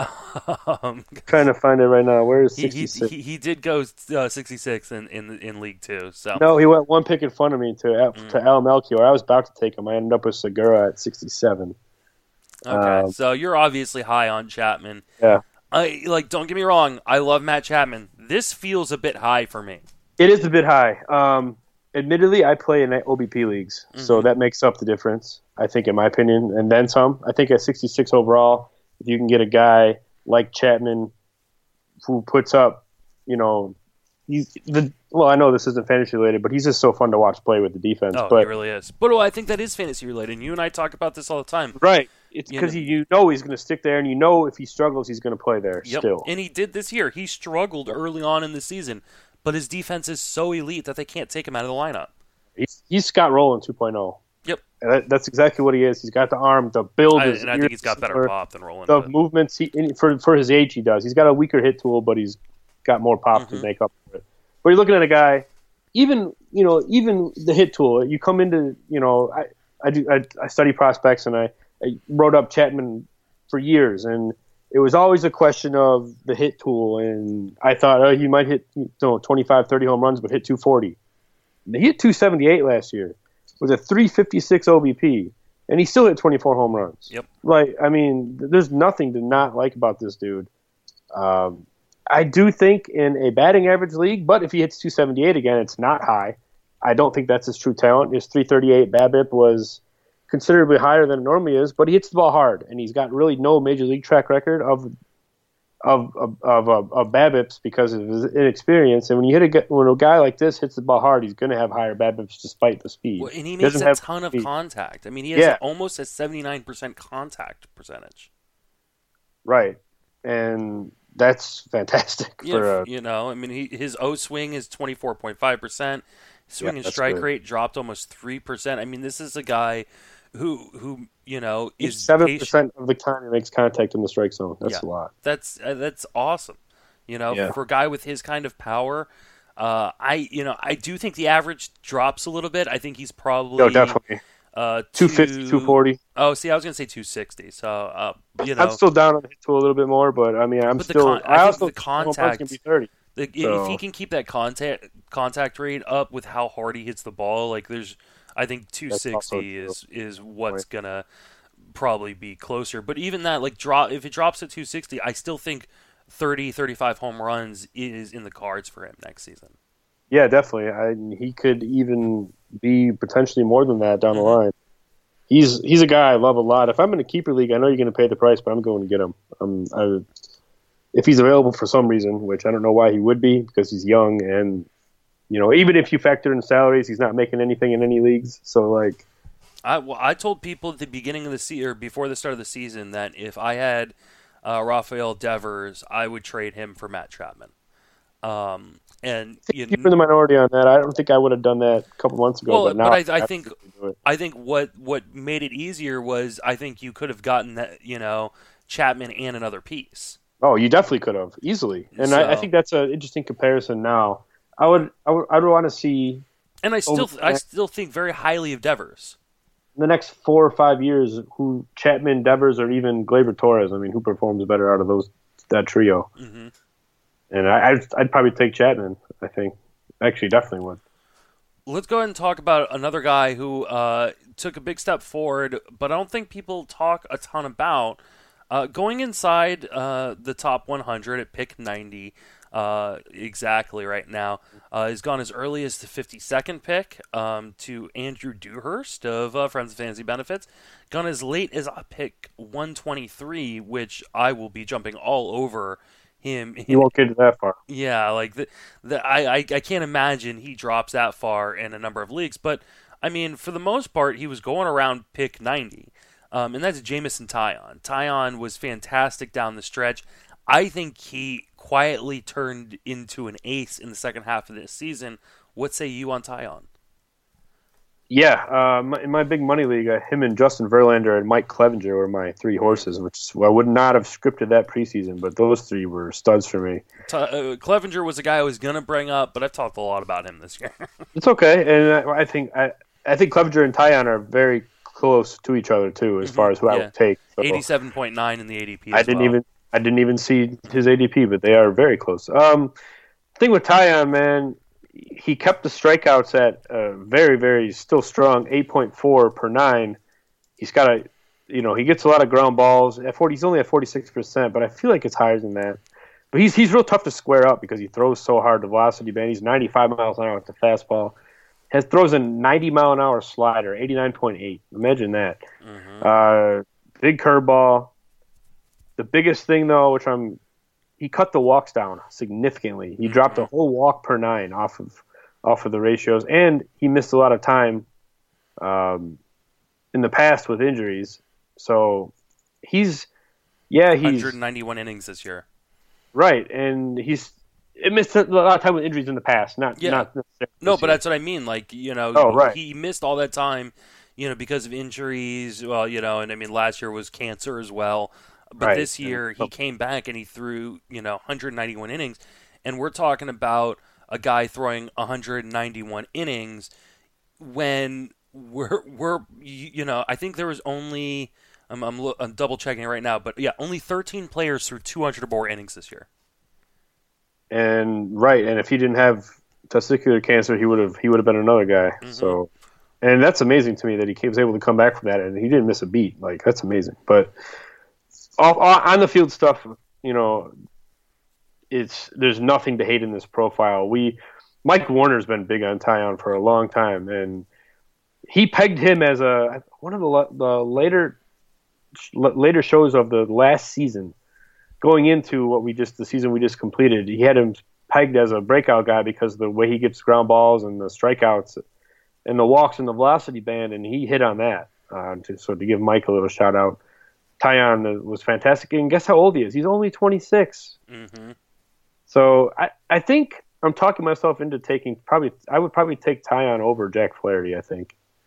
[SPEAKER 2] trying to find it right now. Where is 66?
[SPEAKER 1] He did go 66 in League 2. So
[SPEAKER 2] no, he went one pick in front of me to Al Melchior. I was about to take him. I ended up with Segura at 67.
[SPEAKER 1] Okay, so you're obviously high on Chapman.
[SPEAKER 2] Yeah.
[SPEAKER 1] Don't get me wrong. I love Matt Chapman. This feels a bit high for me.
[SPEAKER 2] It is a bit high. Admittedly, I play in OBP leagues, so that makes up the difference, I think, in my opinion, and then some. I think at 66 overall, if you can get a guy like Chapman who puts up, I know this isn't fantasy related, but he's just so fun to watch play with the defense.
[SPEAKER 1] Oh, he really is. But I think that is fantasy related, and you and I talk about this all the time.
[SPEAKER 2] Right. It's because he's going to stick there, and if he struggles, he's going to play there still.
[SPEAKER 1] And he did this year. He struggled early on in the season. But his defense is so elite that they can't take him out of the lineup.
[SPEAKER 2] He's Scott Rowland 2.0.
[SPEAKER 1] Yep.
[SPEAKER 2] And that's exactly what he is. He's got the arm, the build.
[SPEAKER 1] And I think he's got better pop than Rowland.
[SPEAKER 2] The movements, for his age, he does. He's got a weaker hit tool, but he's got more pop to make up for it. But you're looking at a guy, even the hit tool, you come into, I study prospects, and I wrote up Chapman for years, and it was always a question of the hit tool, and I thought he might hit 25, 30 home runs, but hit 240. He hit 278 last year with a 356 OBP, and he still hit 24 home runs.
[SPEAKER 1] Yep.
[SPEAKER 2] There's nothing to not like about this dude. I do think in a batting average league, but if he hits 278 again, it's not high. I don't think that's his true talent. His 338 BABIP was considerably higher than it normally is, but he hits the ball hard, and he's got really no major league track record of BABIPs because of his inexperience. And when a guy like this hits the ball hard, he's going to have higher BABIPs despite the speed.
[SPEAKER 1] Well, and he makes a ton of contact. I mean, he has almost a 79% contact percentage.
[SPEAKER 2] Right, and that's fantastic.
[SPEAKER 1] His O swing is 24.5%. Swing and strike rate dropped almost 3%. I mean, this is a guy who is
[SPEAKER 2] 7% of the time he makes contact in the strike zone. That's a lot.
[SPEAKER 1] That's awesome. For a guy with his kind of power, I do think the average drops a little bit. I think he's probably
[SPEAKER 2] definitely 250, 240.
[SPEAKER 1] Oh, see, I was gonna say 260. So
[SPEAKER 2] I'm still down on the hit tool a little bit more, but I mean, I think the contact can be 30.
[SPEAKER 1] If he can keep that contact rate up with how hard he hits the ball, I think 260 is what's gonna probably be closer. But even that, if it drops to 260, I still think 30, 35 home runs is in the cards for him next season.
[SPEAKER 2] Yeah, definitely. He could even be potentially more than that down the line. He's a guy I love a lot. If I'm in a keeper league, I know you're going to pay the price, but I'm going to get him. If he's available for some reason, which I don't know why he would be, because he's young, and even if you factor in salaries, he's not making anything in any leagues. So
[SPEAKER 1] I told people at the beginning of the season, or before the start of the season, that if I had Rafael Devers, I would trade him for Matt Chapman. And
[SPEAKER 2] you're in the minority on that. I don't think I would have done that a couple months ago.
[SPEAKER 1] Well,
[SPEAKER 2] but now
[SPEAKER 1] I think what made it easier was I think you could have gotten that Chapman and another piece.
[SPEAKER 2] Oh, you definitely could have easily, and I think that's an interesting comparison. Now, I would want to see,
[SPEAKER 1] and I still think very highly of Devers.
[SPEAKER 2] In the next 4 or 5 years, who Chapman, Devers, or even Gleyber Torres? I mean, who performs better out of that trio? Mm-hmm. And I'd probably take Chapman. I think, actually, definitely would.
[SPEAKER 1] Let's go ahead and talk about another guy who took a big step forward, but I don't think people talk a ton about. Going inside the top 100 at pick 90 exactly right now, has gone as early as the 52nd pick to Andrew Dewhurst of Friends of Fantasy Benefits. Gone as late as pick 123, which I will be jumping all over him.
[SPEAKER 2] You won't get that far.
[SPEAKER 1] Yeah, I can't imagine he drops that far in a number of leagues. But, I mean, for the most part, he was going around pick 90. And that's Jameson Taillon. Taillon was fantastic down the stretch. I think he quietly turned into an ace in the second half of this season. What say you on Taillon?
[SPEAKER 2] Yeah, in my big money league, him and Justin Verlander and Mike Clevenger were my three horses, which I would not have scripted that preseason, but those three were studs for me.
[SPEAKER 1] Clevenger was a guy I was going to bring up, but I've talked a lot about him this year.
[SPEAKER 2] It's okay, and I think Clevenger and Taillon are very close to each other too, as far as who I would take. So
[SPEAKER 1] 87.9 in the ADP.
[SPEAKER 2] I didn't even see his ADP, but they are very close. Thing with Taillon, man, he kept the strikeouts at very, very still strong 8.4 per 9. He's got he gets a lot of ground balls. He's only at 46%, but I feel like it's higher than that. But he's real tough to square up because he throws so hard. The velocity band, he's 95 miles an hour with the fastball. Throws a 90-mile-an-hour slider, 89.8. Imagine that. Mm-hmm. Big curveball. The biggest thing, though, he cut the walks down significantly. He dropped a whole walk per 9 off of the ratios, and he missed a lot of time in the past with injuries. So he's
[SPEAKER 1] 191 innings this year.
[SPEAKER 2] Right, and it missed a lot of time with injuries in the past, not necessarily.
[SPEAKER 1] No, but that's what I mean.
[SPEAKER 2] Right.
[SPEAKER 1] He missed all that time, because of injuries. Well, and I mean, last year was cancer as well. But this year he came back and he threw, 191 innings, and we're talking about a guy throwing 191 innings when we're I think there was only I'm double checking it right now, but yeah, only 13 players threw 200 or more innings this year.
[SPEAKER 2] And if he didn't have testicular cancer, he would have been another guy. Mm-hmm. So, and that's amazing to me that he was able to come back from that and he didn't miss a beat. That's amazing. But on the field stuff, there's nothing to hate in this profile. Mike Warner's been big on Taillon for a long time, and he pegged him as one of the later shows of the last season. Going into the season we just completed, he had him pegged as a breakout guy because of the way he gets ground balls and the strikeouts and the walks and the velocity band, and he hit on that. To give Mike a little shout out. Taillon was fantastic, and guess how old he is? He's only 26. Mm-hmm. So I think I'm talking myself into taking I would probably take Taillon over Jack Flaherty, I think.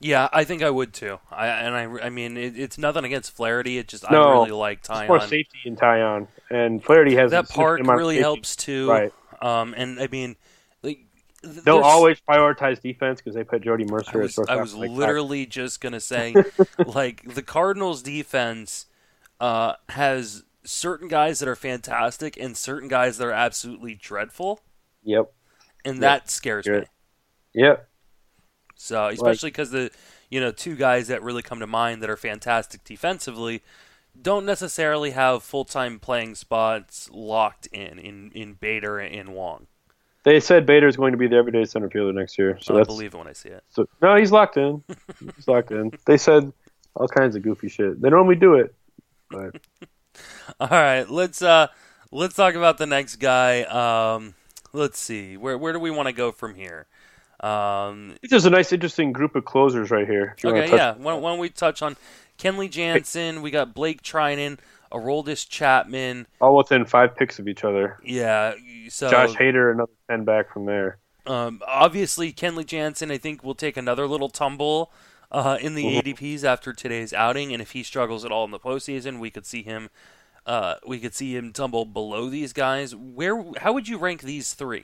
[SPEAKER 1] Yeah, I think I would too. I mean, it's nothing against Flaherty. It just
[SPEAKER 2] No,
[SPEAKER 1] I really like
[SPEAKER 2] it's more
[SPEAKER 1] Tyon.
[SPEAKER 2] safety in Tyon, and Flaherty has
[SPEAKER 1] That
[SPEAKER 2] a
[SPEAKER 1] park
[SPEAKER 2] significant amount of
[SPEAKER 1] really
[SPEAKER 2] safety.
[SPEAKER 1] helps too.
[SPEAKER 2] Right.
[SPEAKER 1] And I mean, like
[SPEAKER 2] They'll always prioritize defense because they put Jody Mercer at shortstop.
[SPEAKER 1] I was literally just gonna say, like the Cardinals' defense has certain guys that are fantastic and certain guys that are absolutely dreadful.
[SPEAKER 2] Yep.
[SPEAKER 1] And that scares me.
[SPEAKER 2] Yep.
[SPEAKER 1] So especially because the two guys that really come to mind that are fantastic defensively don't necessarily have full-time playing spots locked in Bader and Wong.
[SPEAKER 2] They said Bader's going to be the everyday center fielder next year. So
[SPEAKER 1] I believe it when I see it.
[SPEAKER 2] So, no, he's locked in. He's locked in. They said all kinds of goofy shit. They normally do it. But
[SPEAKER 1] all right, let's talk about the next guy. Let's see. Where do we want to go from here?
[SPEAKER 2] There's a nice, interesting group of closers right here.
[SPEAKER 1] Okay, yeah. Why don't we touch on Kenley Jansen? We got Blake Treinen, Aroldis Chapman.
[SPEAKER 2] All within 5 picks of each other.
[SPEAKER 1] Yeah. So
[SPEAKER 2] Josh Hader, another 10 back from there.
[SPEAKER 1] Obviously, Kenley Jansen, I think, will take another little tumble in the ADPs after today's outing, and if he struggles at all in the postseason, we could see him tumble below these guys. How would you rank these three?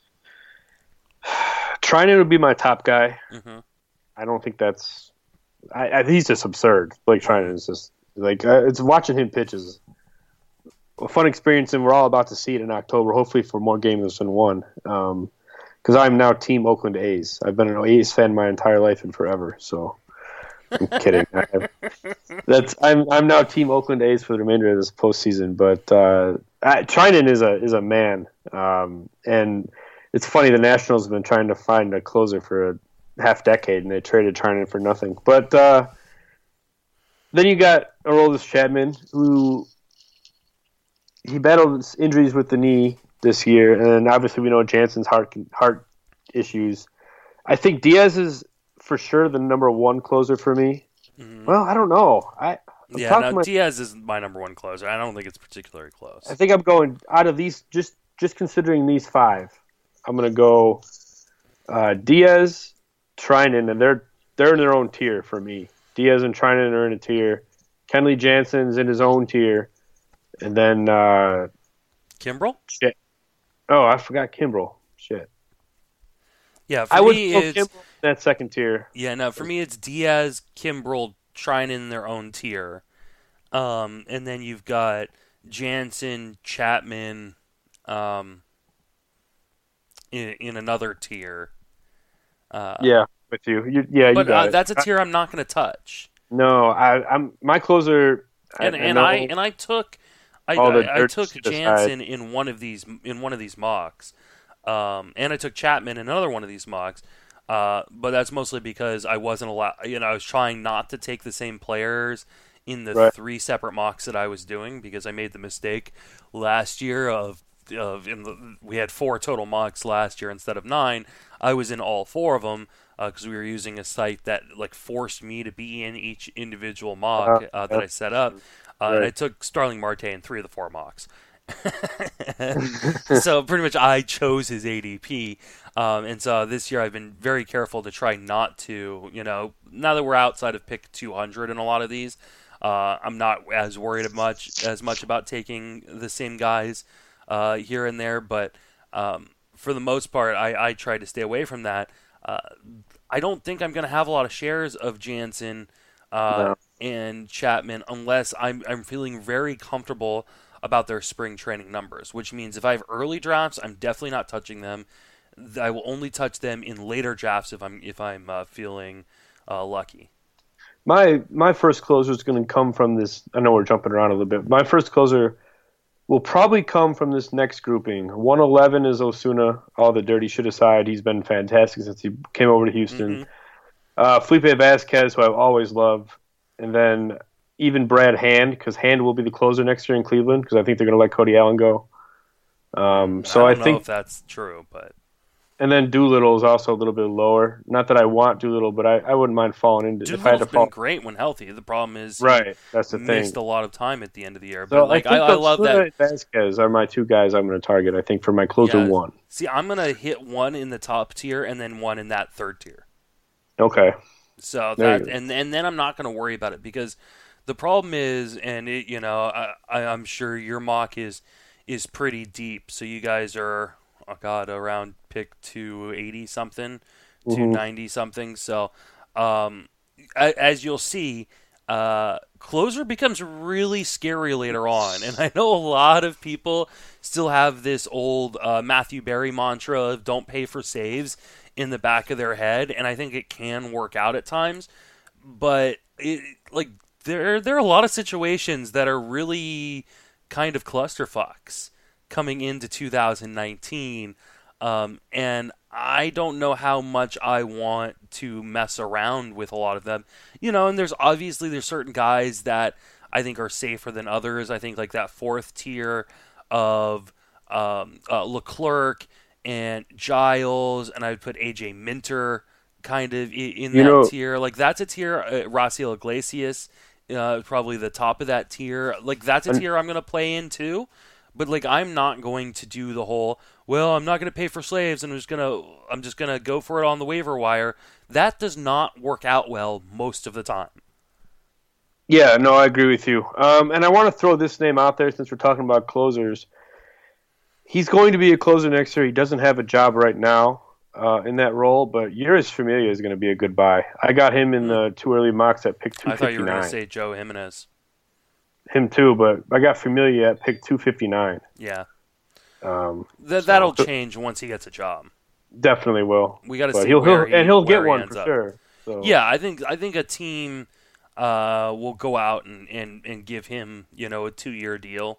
[SPEAKER 2] Treinen would be my top guy.
[SPEAKER 1] Mm-hmm.
[SPEAKER 2] I don't think that's. He's just absurd. Blake Treinen is just like it's watching him pitch is a fun experience, and we're all about to see it in October. Hopefully, for more games than one. Because I'm now Team Oakland A's. I've been an A's fan my entire life and forever. So I'm kidding. I'm now Team Oakland A's for the remainder of this postseason. But Treinen is a man, and it's funny. The Nationals have been trying to find a closer for a half decade, and they traded Treinen for nothing. But then you got Aroldis Chapman, who he battled injuries with the knee this year, and obviously we know Jansen's heart issues. I think Diaz is for sure the number one closer for me. Mm-hmm. Well, I don't know.
[SPEAKER 1] Diaz is my number one closer. I don't think it's particularly close.
[SPEAKER 2] I think I'm going out of these, just considering these 5. I'm going to go Diaz, Treinen, and they're in their own tier for me. Diaz and Treinen are in a tier. Kenley Jansen's in his own tier, and then
[SPEAKER 1] Kimbrel.
[SPEAKER 2] Shit. Oh, I forgot Kimbrel. Shit.
[SPEAKER 1] Yeah,
[SPEAKER 2] I would put Kimbrel in that second tier.
[SPEAKER 1] Yeah, no, for me it's Diaz, Kimbrel, Treinen in their own tier, and then you've got Jansen, Chapman, in another tier.
[SPEAKER 2] Yeah, with you. But
[SPEAKER 1] that's a tier I'm not going to touch.
[SPEAKER 2] No, I'm my closer.
[SPEAKER 1] I took Jansen in one of these mocks, and I took Chapman in another one of these mocks. But that's mostly because I wasn't allowed. I was trying not to take the same players in the 3 separate mocks that I was doing because I made the mistake last year we had 4 total mocks last year instead of 9. I was in all 4 of them because we were using a site that forced me to be in each individual mock that I set up. And I took Starling Marte in 3 of the 4 mocks. So pretty much I chose his ADP. And so this year I've been very careful to try not to, now that we're outside of pick 200 in a lot of these, I'm not as worried as much about taking the same guys here and there. But for the most part, I try to stay away from that. I don't think I'm going to have a lot of shares of Jansen and Chapman unless I'm feeling very comfortable about their spring training numbers, which means if I have early drafts, I'm definitely not touching them. I will only touch them in later drafts if I'm feeling lucky.
[SPEAKER 2] My first closer is going to come from this. I know we're jumping around a little bit. My first closer will probably come from this next grouping. 111 is Osuna. All the dirty shit aside, he's been fantastic since he came over to Houston. Mm-hmm. Felipe Vasquez, who I've always loved, and then even Brad Hand, because Hand will be the closer next year in Cleveland, because I think they're going to let Cody Allen go. So I don't know
[SPEAKER 1] if that's true, but.
[SPEAKER 2] And then Doolittle is also a little bit lower. Not that I want Doolittle, but I wouldn't mind falling into.
[SPEAKER 1] Doolittle's been great when healthy. The problem is,
[SPEAKER 2] that's the thing.
[SPEAKER 1] Missed a lot of time at the end of the year.
[SPEAKER 2] So
[SPEAKER 1] but I love that.
[SPEAKER 2] Vasquez are my 2 guys I'm going to target. I think for my closer 1.
[SPEAKER 1] See, I'm going to hit 1 in the top tier and then 1 in that third tier.
[SPEAKER 2] Okay.
[SPEAKER 1] So
[SPEAKER 2] There you
[SPEAKER 1] that
[SPEAKER 2] go.
[SPEAKER 1] and then I'm not going to worry about it because the problem is, and it, I'm sure your mock is pretty deep. So you guys are, oh God, around pick 280 something,
[SPEAKER 2] Hmm.
[SPEAKER 1] 290 something. So um, as you'll see, closer becomes really scary later on. And I know a lot of people still have this old Matthew Berry mantra of "don't pay for saves" in the back of their head, and I think it can work out at times. But like there are a lot of situations that are really kind of clusterfucks coming into 2019, and I don't know how much I want to mess around with a lot of them. And there's certain guys that I think are safer than others. I think like that fourth tier of Leclerc and Giles, and I would put AJ Minter kind of in
[SPEAKER 2] You
[SPEAKER 1] that
[SPEAKER 2] know,
[SPEAKER 1] tier. Like that's a tier. Raciel Iglesias, probably the top of that tier. Like that's a
[SPEAKER 2] and
[SPEAKER 1] tier I'm gonna play in too. But like I'm not going to do the whole. Well, I'm not going to pay for slaves, and I'm just gonna go for it on the waiver wire. That does not work out well most of the time.
[SPEAKER 2] yeah, no, I agree with you. And I want to throw this name out there since we're talking about closers. He's going to be a closer next year. He doesn't have a job right now in that role, but Yuris Familia is going to be a good buy. I got him in
[SPEAKER 1] Hmm.
[SPEAKER 2] the too early mocks at pick
[SPEAKER 1] I thought you were going to
[SPEAKER 2] 259.
[SPEAKER 1] say Joe Jimenez.
[SPEAKER 2] Him too, but I got Familia at pick 259.
[SPEAKER 1] Yeah, that'll
[SPEAKER 2] So
[SPEAKER 1] change once he gets a job.
[SPEAKER 2] definitely will.
[SPEAKER 1] We got to
[SPEAKER 2] But
[SPEAKER 1] see where
[SPEAKER 2] he'll get
[SPEAKER 1] he
[SPEAKER 2] one
[SPEAKER 1] ends
[SPEAKER 2] for
[SPEAKER 1] up.
[SPEAKER 2] sure. So
[SPEAKER 1] Yeah, I think a team will go out and give him a 2-year deal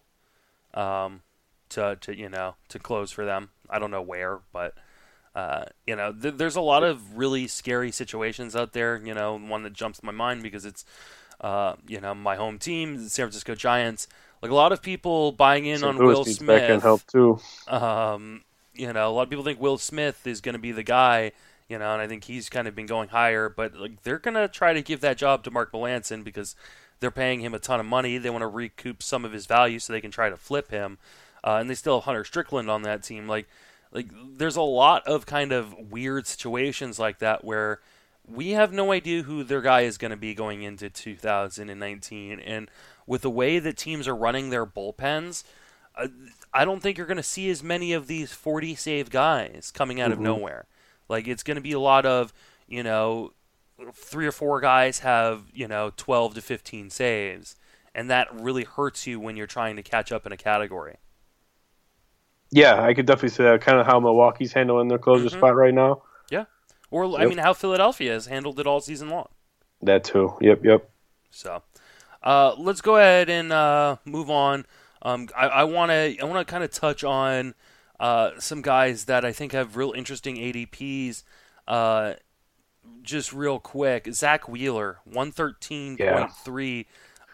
[SPEAKER 1] to close for them. I don't know where, but there's a lot of really scary situations out there. One that jumps to my mind because it's my home team, the San Francisco Giants. Like a lot of people buying in
[SPEAKER 2] St.
[SPEAKER 1] on
[SPEAKER 2] Louis
[SPEAKER 1] Will
[SPEAKER 2] needs back-end
[SPEAKER 1] Smith.
[SPEAKER 2] help too.
[SPEAKER 1] A lot of people think Will Smith is going to be the guy. And I think he's kind of been going higher, but like they're going to try to give that job to Mark Melanson because they're paying him a ton of money. They want to recoup some of his value so they can try to flip him. And they still have Hunter Strickland on that team. Like there's a lot of kind of weird situations like that where we have no idea who their guy is going to be going into 2019. And with the way that teams are running their bullpens, I don't think you're going to see as many of these 40 save guys coming out of
[SPEAKER 2] Hmm.
[SPEAKER 1] nowhere. Like it's going to be a lot of 3 or 4 guys have 12 to 15 saves, and that really hurts you when you're trying to catch up in a category.
[SPEAKER 2] Yeah, I could definitely see that. Kind of how Milwaukee's handling their closer
[SPEAKER 1] Hmm.
[SPEAKER 2] spot right now.
[SPEAKER 1] Yeah, or I
[SPEAKER 2] Yep.
[SPEAKER 1] mean how Philadelphia has handled it all season long.
[SPEAKER 2] That too. Yep.
[SPEAKER 1] So let's go ahead and move on. I want to kind of touch on some guys that I think have real interesting ADPs. Just real quick, Zach Wheeler,
[SPEAKER 2] Yeah.
[SPEAKER 1] 113.3.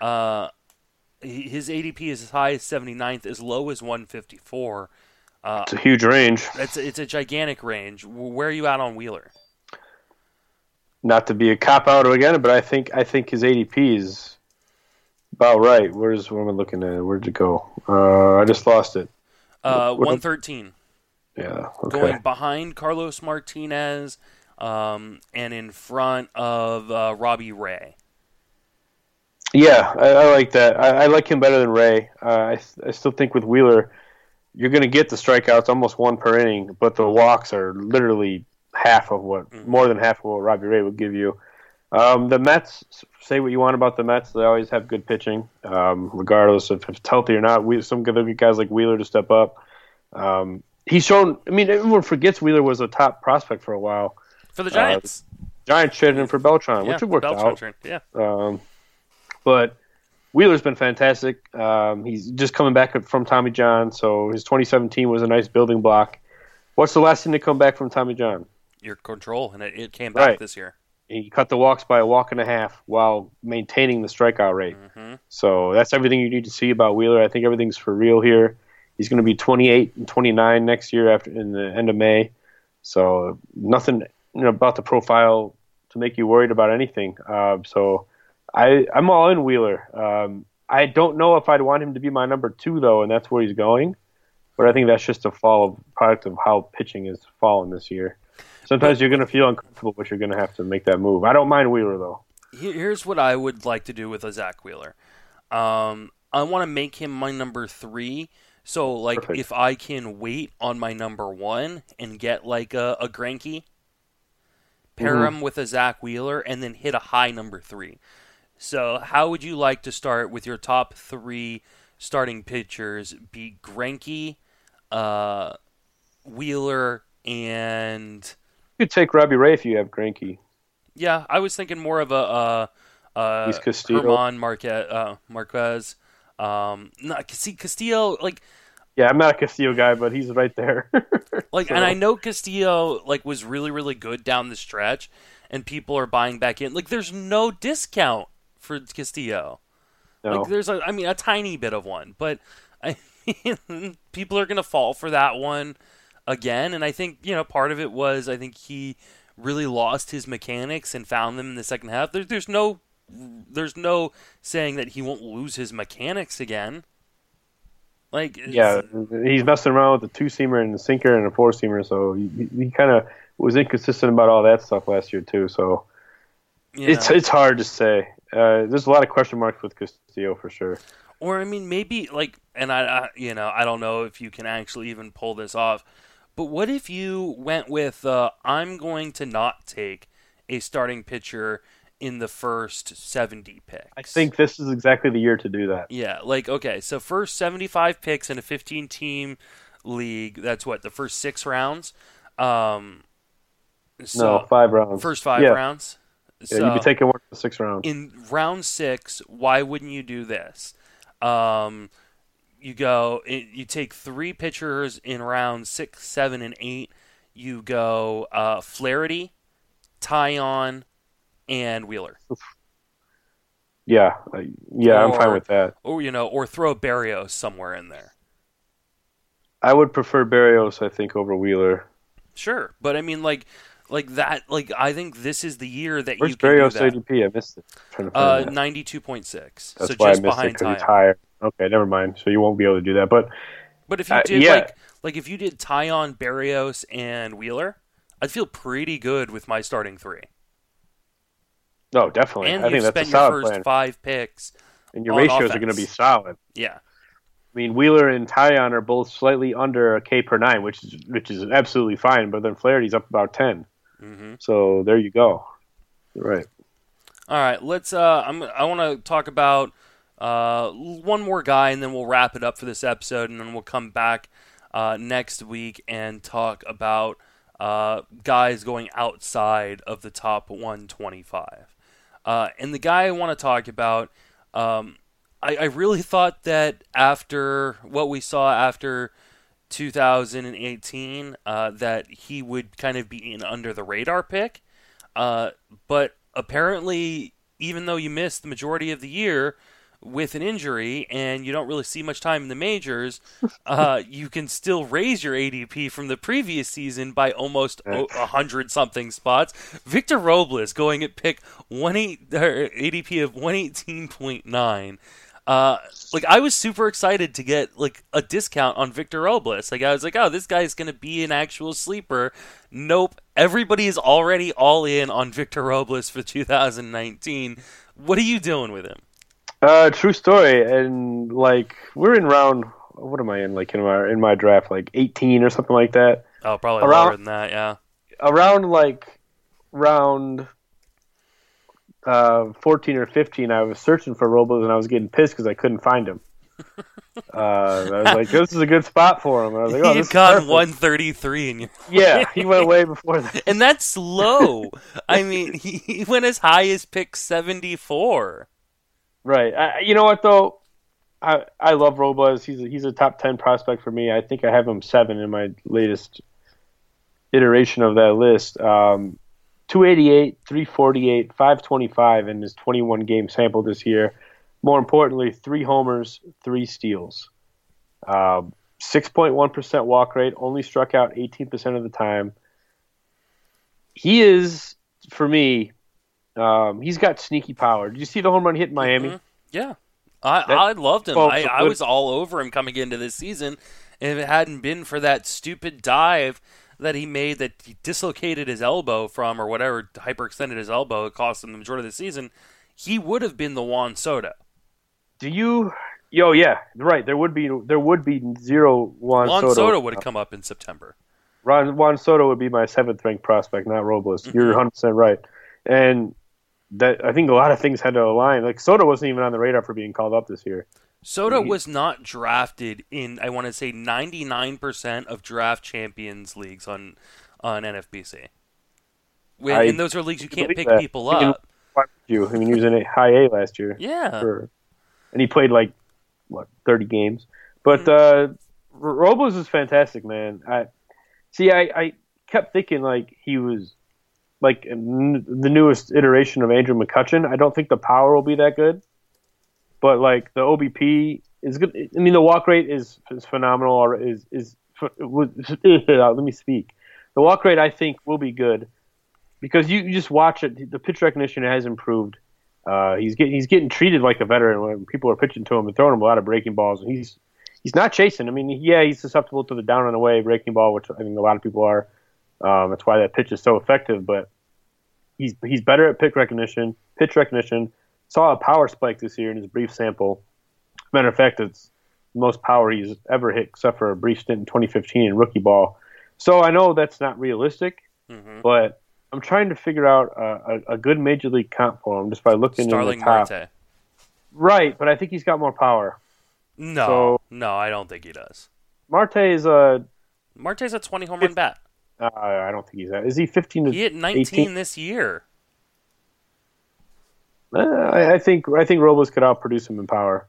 [SPEAKER 1] His ADP is as high as 79th, as low as 154.
[SPEAKER 2] It's a huge range.
[SPEAKER 1] It's a gigantic range. Where are you at on Wheeler?
[SPEAKER 2] Not to be a cop out again, but I think his ADP is about right. What am I looking at? Where'd it go? I just lost it. What-
[SPEAKER 1] 113.
[SPEAKER 2] Yeah. Okay.
[SPEAKER 1] Going behind Carlos Martinez and in front of Robbie Ray.
[SPEAKER 2] Yeah, I like that. I like him better than Ray. I still think with Wheeler, you're going to get the strikeouts almost one per inning, but the walks are literally more than half of what Robbie Ray would give you. The Mets, say what you want about the Mets, they always have good pitching, regardless of if it's healthy or not. Some good guys like Wheeler to step up. He's shown. I mean, everyone forgets Wheeler was a top prospect for a while.
[SPEAKER 1] For the Giants.
[SPEAKER 2] Giants traded him for Beltran, which
[SPEAKER 1] Yeah,
[SPEAKER 2] it worked
[SPEAKER 1] Beltran,
[SPEAKER 2] out.
[SPEAKER 1] yeah.
[SPEAKER 2] But Wheeler's been fantastic. He's just coming back from Tommy John, so his 2017 was a nice building block. What's the last thing to come back from Tommy John?
[SPEAKER 1] Your control, and it came back
[SPEAKER 2] Right.
[SPEAKER 1] this year.
[SPEAKER 2] He cut the walks by a walk and a half while maintaining the strikeout rate.
[SPEAKER 1] Mm-hmm.
[SPEAKER 2] So that's everything you need to see about Wheeler. I think everything's for real here. He's going to be 28 and 29 next year after in the end of May. So nothing about the profile to make you worried about anything. So I'm all in Wheeler. I don't know if I'd want him to be my number 2 though, and that's where he's going. But I think that's just a product of how pitching has fallen this year. Sometimes you're going to feel uncomfortable, but you're going to have to make that move. I don't mind Wheeler, though.
[SPEAKER 1] Here's what I would like to do with a Zach Wheeler. I want to make him my number 3. So, like,
[SPEAKER 2] Perfect.
[SPEAKER 1] if I can wait on my number 1 and get, like, a Greinke, pair him with a Zach Wheeler, and then hit a high number 3. So, how would you like to start with your top 3 starting pitchers? Be Greinke, Wheeler, and...
[SPEAKER 2] You could take Robbie Ray if you have Greinke.
[SPEAKER 1] Yeah, I was thinking more of a
[SPEAKER 2] He's Castillo.
[SPEAKER 1] Herman Marquez. Castillo, like...
[SPEAKER 2] Yeah, I'm not a Castillo guy, but he's right there.
[SPEAKER 1] Like, so. And I know Castillo, like, was really, really good down the stretch, and people are buying back in. Like, there's no discount for Castillo.
[SPEAKER 2] No.
[SPEAKER 1] Like, there's, a tiny bit of one, but people are going to fall for that one again, and I think, part of it was, I think he really lost his mechanics and found them in the second half. There's no saying that he won't lose his mechanics again. Like,
[SPEAKER 2] yeah, he's messing around with a 2-seamer and a sinker and a 4-seamer, so he kind of was inconsistent about all that stuff last year too. So it's hard to say. There's a lot of question marks with Castillo for sure.
[SPEAKER 1] Or maybe and I don't know if you can actually even pull this off. But what if you went with I'm going to not take a starting pitcher in the first 70 picks?
[SPEAKER 2] I think this is exactly the year to do that.
[SPEAKER 1] Yeah, okay, so first 75 picks in a 15-team league, that's what, the first 6 rounds?
[SPEAKER 2] No, 5 rounds.
[SPEAKER 1] First 5 rounds?
[SPEAKER 2] Yeah,
[SPEAKER 1] so,
[SPEAKER 2] you'd be taking one for 6 rounds.
[SPEAKER 1] In round 6, why wouldn't you do this? You take 3 pitchers in rounds 6, 7, and 8. You go Flaherty, Taillon, and Wheeler.
[SPEAKER 2] Yeah, I'm fine with that.
[SPEAKER 1] Or throw Berrios somewhere in there.
[SPEAKER 2] I would prefer Berrios, I think, over Wheeler.
[SPEAKER 1] Sure, but that. I think this is the year that
[SPEAKER 2] Where's
[SPEAKER 1] you can
[SPEAKER 2] Berrios
[SPEAKER 1] do that.
[SPEAKER 2] ADP? I missed it.
[SPEAKER 1] 92.6.
[SPEAKER 2] That's
[SPEAKER 1] so
[SPEAKER 2] why
[SPEAKER 1] just
[SPEAKER 2] I missed
[SPEAKER 1] behind
[SPEAKER 2] it because he's
[SPEAKER 1] Taillon.
[SPEAKER 2] higher. Okay, never mind. So you won't be able to do that. But
[SPEAKER 1] if you did if you did Taillon, Berrios, and Wheeler, I'd feel pretty good with my starting 3.
[SPEAKER 2] No, definitely.
[SPEAKER 1] And
[SPEAKER 2] I think
[SPEAKER 1] you
[SPEAKER 2] that's
[SPEAKER 1] spent
[SPEAKER 2] a
[SPEAKER 1] your
[SPEAKER 2] solid
[SPEAKER 1] first
[SPEAKER 2] plan.
[SPEAKER 1] 5 picks.
[SPEAKER 2] And your
[SPEAKER 1] on
[SPEAKER 2] ratios
[SPEAKER 1] offense.
[SPEAKER 2] are going to be solid.
[SPEAKER 1] Yeah.
[SPEAKER 2] I mean, Wheeler and Taillon are both slightly under a K per 9, which is absolutely fine. But then Flaherty's up about 10.
[SPEAKER 1] Mm-hmm.
[SPEAKER 2] So there you go. You're right.
[SPEAKER 1] All right, let's. I want to talk about one more guy, and then we'll wrap it up for this episode, and then we'll come back next week and talk about guys going outside of the top 125. And the guy I want to talk about, I really thought that after what we saw after 2018, that he would kind of be an under the radar pick. But apparently, even though you missed the majority of the year with an injury and you don't really see much time in the majors, you can still raise your ADP from the previous season by almost 100-something spots. Victor Robles going at pick ADP of 118.9. I was super excited to get a discount on Victor Robles. I was like, oh, this guy's gonna be an actual sleeper. Nope, everybody is already all in on Victor Robles for 2019. What are you doing with him?
[SPEAKER 2] True story. And we're in round. What am I in? In my draft, 18 or something like that.
[SPEAKER 1] Oh, probably lower than that. Yeah.
[SPEAKER 2] Around round 14 or 15, I was searching for Robles and I was getting pissed because I couldn't find him. I was like, this is a good spot for him. I was like, oh,
[SPEAKER 1] You've gone 133 in your
[SPEAKER 2] yeah, he went way before that.
[SPEAKER 1] And that's low. I mean, he went as high as pick 74.
[SPEAKER 2] Right. You know what though? I love Robles. He's a top 10 prospect for me. I think I have him 7 in my latest iteration of that list. 288, 348, 525 in his 21 game sample this year. More importantly, 3 homers, 3 steals. 6.1% walk rate, only struck out 18% of the time. He is, for me, he's got sneaky power. Did you see the home run hit in Miami?
[SPEAKER 1] Mm-hmm. Yeah. I loved him. I was all over him coming into this season. And if it hadn't been for that stupid dive that he made that he dislocated his elbow from or whatever, hyperextended his elbow, it cost him the majority of the season, he would have been the Juan Soto.
[SPEAKER 2] Do you? Yo, yeah, right. There would be zero Juan Soto.
[SPEAKER 1] Juan Soto would have come up in September.
[SPEAKER 2] Juan Soto would be my 7th ranked prospect, not Robles. You're 100% right. And that I think a lot of things had to align. Like Soto wasn't even on the radar for being called up this year.
[SPEAKER 1] Soto was not drafted in, I want to say, 99% of draft champions leagues on NFBC. And those are leagues you can't pick people up.
[SPEAKER 2] He was in high A last year.
[SPEAKER 1] Yeah.
[SPEAKER 2] And he played 30 games. But Robles is fantastic, man. I kept thinking he was the newest iteration of Andrew McCutchen. I don't think the power will be that good. But the OBP is good. I mean, the walk rate is phenomenal. Let me speak. The walk rate I think will be good because you just watch it. The pitch recognition has improved. He's getting treated like a veteran when people are pitching to him and throwing him a lot of breaking balls. And he's not chasing. I mean, he's susceptible to the down and away breaking ball, which I think a lot of people are. That's why that pitch is so effective. But he's better at pitch recognition. Saw a power spike this year in his brief sample. Matter of fact, it's the most power he's ever hit, except for a brief stint in 2015 in rookie ball. So I know that's not realistic, but I'm trying to figure out a good major league comp for him just by looking
[SPEAKER 1] Starling
[SPEAKER 2] in the top.
[SPEAKER 1] Marte.
[SPEAKER 2] Right, but I think he's got more power.
[SPEAKER 1] No, I don't think he does.
[SPEAKER 2] Marte's
[SPEAKER 1] a 20 home run bat.
[SPEAKER 2] I don't think he's that. Is he 15 to?
[SPEAKER 1] He hit 19
[SPEAKER 2] 18?
[SPEAKER 1] This year.
[SPEAKER 2] I think Robles could outproduce him in power.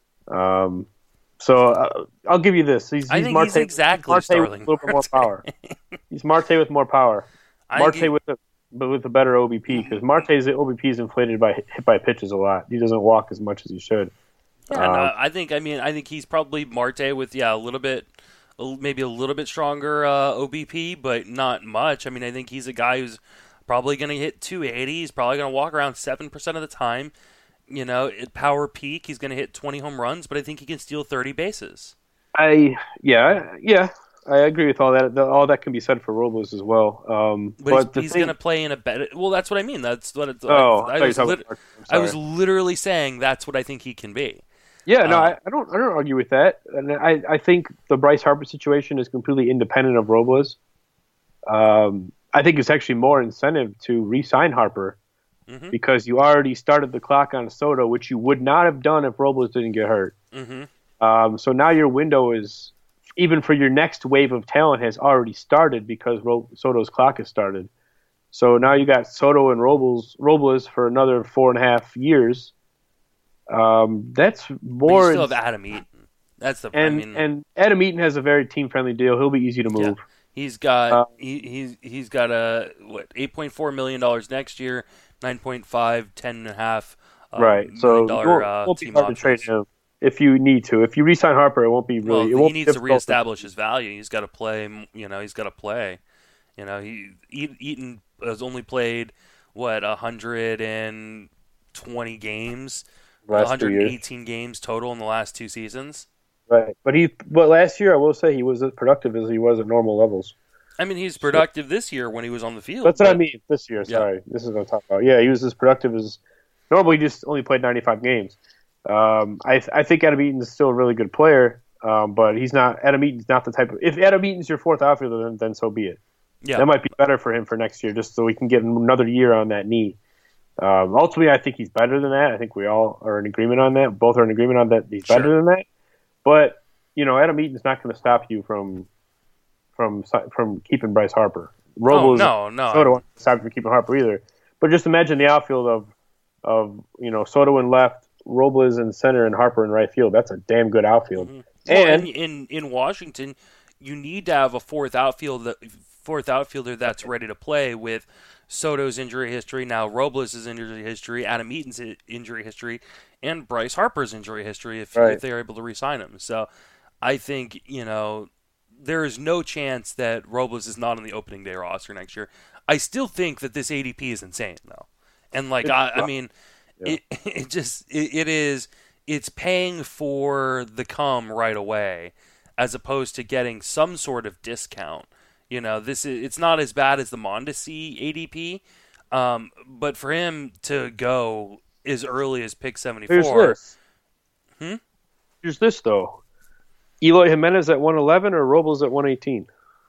[SPEAKER 2] So I'll give you this. He's Marte,
[SPEAKER 1] he's exactly
[SPEAKER 2] Marte
[SPEAKER 1] Starling
[SPEAKER 2] with a little bit more power. He's Marte with more power. With a better OBP because Marte's OBP is inflated by hit by pitches a lot. He doesn't walk as much as he should.
[SPEAKER 1] Yeah, I think he's probably Marte with a little bit, maybe a little bit stronger OBP, but not much. I mean, I think he's a guy who's probably going to hit 280. He's probably going to walk around 7% of the time. At power peak, he's going to hit 20 home runs, but I think he can steal 30 bases. I agree with all that. All that can be said for Robles as well. But he's going to play in a better. Well, that's what I mean. That's what it's. I was literally saying that's what I think he can be.
[SPEAKER 2] Yeah, no, I don't argue with that, and I think the Bryce Harper situation is completely independent of Robles. I think it's actually more incentive to re-sign Harper because you already started the clock on Soto, which you would not have done if Robles didn't get hurt. So now your window is, even for your next wave of talent, has already started because Soto's clock has started. So now you got Soto and Robles for another 4.5 years. That's more.
[SPEAKER 1] But you still have Adam Eaton. That's the.
[SPEAKER 2] And Adam Eaton has a very team-friendly deal. He'll be easy to move.
[SPEAKER 1] Yeah. He's got he's got a $8.4 million next year, 9.5, 10.5.
[SPEAKER 2] Right. So it won't be hard to trade him if you need to. If you re-sign Harper, it won't be really.
[SPEAKER 1] Well, he needs to reestablish his value. He's got to play. He's got to play. Eaton has only played 120 games, 118 games total in the last 2 seasons.
[SPEAKER 2] Right, but last year I will say he was as productive as he was at normal levels.
[SPEAKER 1] I mean, he's productive this year when he was on the field.
[SPEAKER 2] That's what I mean. This year, sorry, this is what I'm talking about. Yeah, he was as productive as normally. He just only played 95 games. I think Adam Eaton is still a really good player, but he's not. Adam Eaton's not the type of. If Adam Eaton's your 4th outfielder, then so be it. Yeah, that might be better for him for next year, just so we can get another year on that knee. Ultimately, I think he's better than that. I think we all are in agreement on that. Both are in agreement on that. He's better than that. But Adam Eaton's not going to stop you from keeping Bryce Harper. Robles,
[SPEAKER 1] no.
[SPEAKER 2] Soto won't stop you from keeping Harper either. But just imagine the outfield of Soto in left, Robles in center, and Harper in right field. That's a damn good outfield.
[SPEAKER 1] And in Washington, you need to have a fourth outfielder that's ready to play with Soto's injury history, now Robles' injury history, Adam Eaton's injury history, and Bryce Harper's injury history if they're able to re-sign him. So I think, there is no chance that Robles is not on the opening day roster next year. I still think that this ADP is insane, though. And, it's paying for the come right away as opposed to getting some sort of discount. it's not as bad as the Mondesi ADP, but for him to go as early as pick 74.
[SPEAKER 2] Here's this.
[SPEAKER 1] Hmm?
[SPEAKER 2] Here's this, though. Eloy Jimenez at 111 or Robles at 118?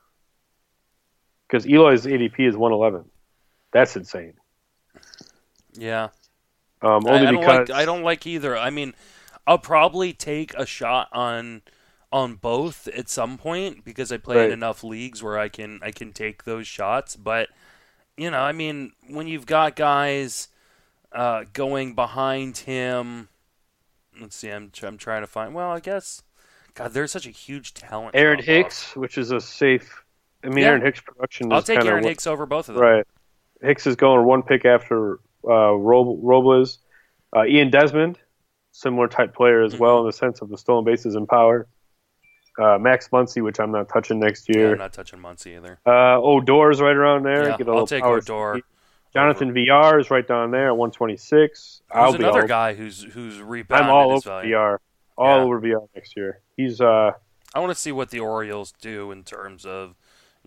[SPEAKER 2] Because Eloy's ADP is 111. That's insane.
[SPEAKER 1] Yeah.
[SPEAKER 2] Only because
[SPEAKER 1] I don't like either. I mean, I'll probably take a shot on both at some point because I play in enough leagues where I can take those shots. But I mean, when you've got guys going behind him, let's see. I'm trying to find. Well, I guess God, there's such a huge talent.
[SPEAKER 2] Aaron Hicks, which is a safe. I mean, Aaron Hicks' production.
[SPEAKER 1] I'll take Aaron Hicks over both of them.
[SPEAKER 2] Right. Hicks is going one pick after Robles. Ian Desmond, similar type player as well in the sense of the stolen bases and power. Max Muncy, which I'm not touching next year.
[SPEAKER 1] Yeah, I'm not touching Muncy either.
[SPEAKER 2] Odor's right around there.
[SPEAKER 1] Yeah, I'll take Odor.
[SPEAKER 2] Jonathan VR is right down there at 126.
[SPEAKER 1] There's another guy who's rebounded.
[SPEAKER 2] I'm all
[SPEAKER 1] his
[SPEAKER 2] over
[SPEAKER 1] value.
[SPEAKER 2] VR. All over VR next year. He's.
[SPEAKER 1] I want to see what the Orioles do in terms of,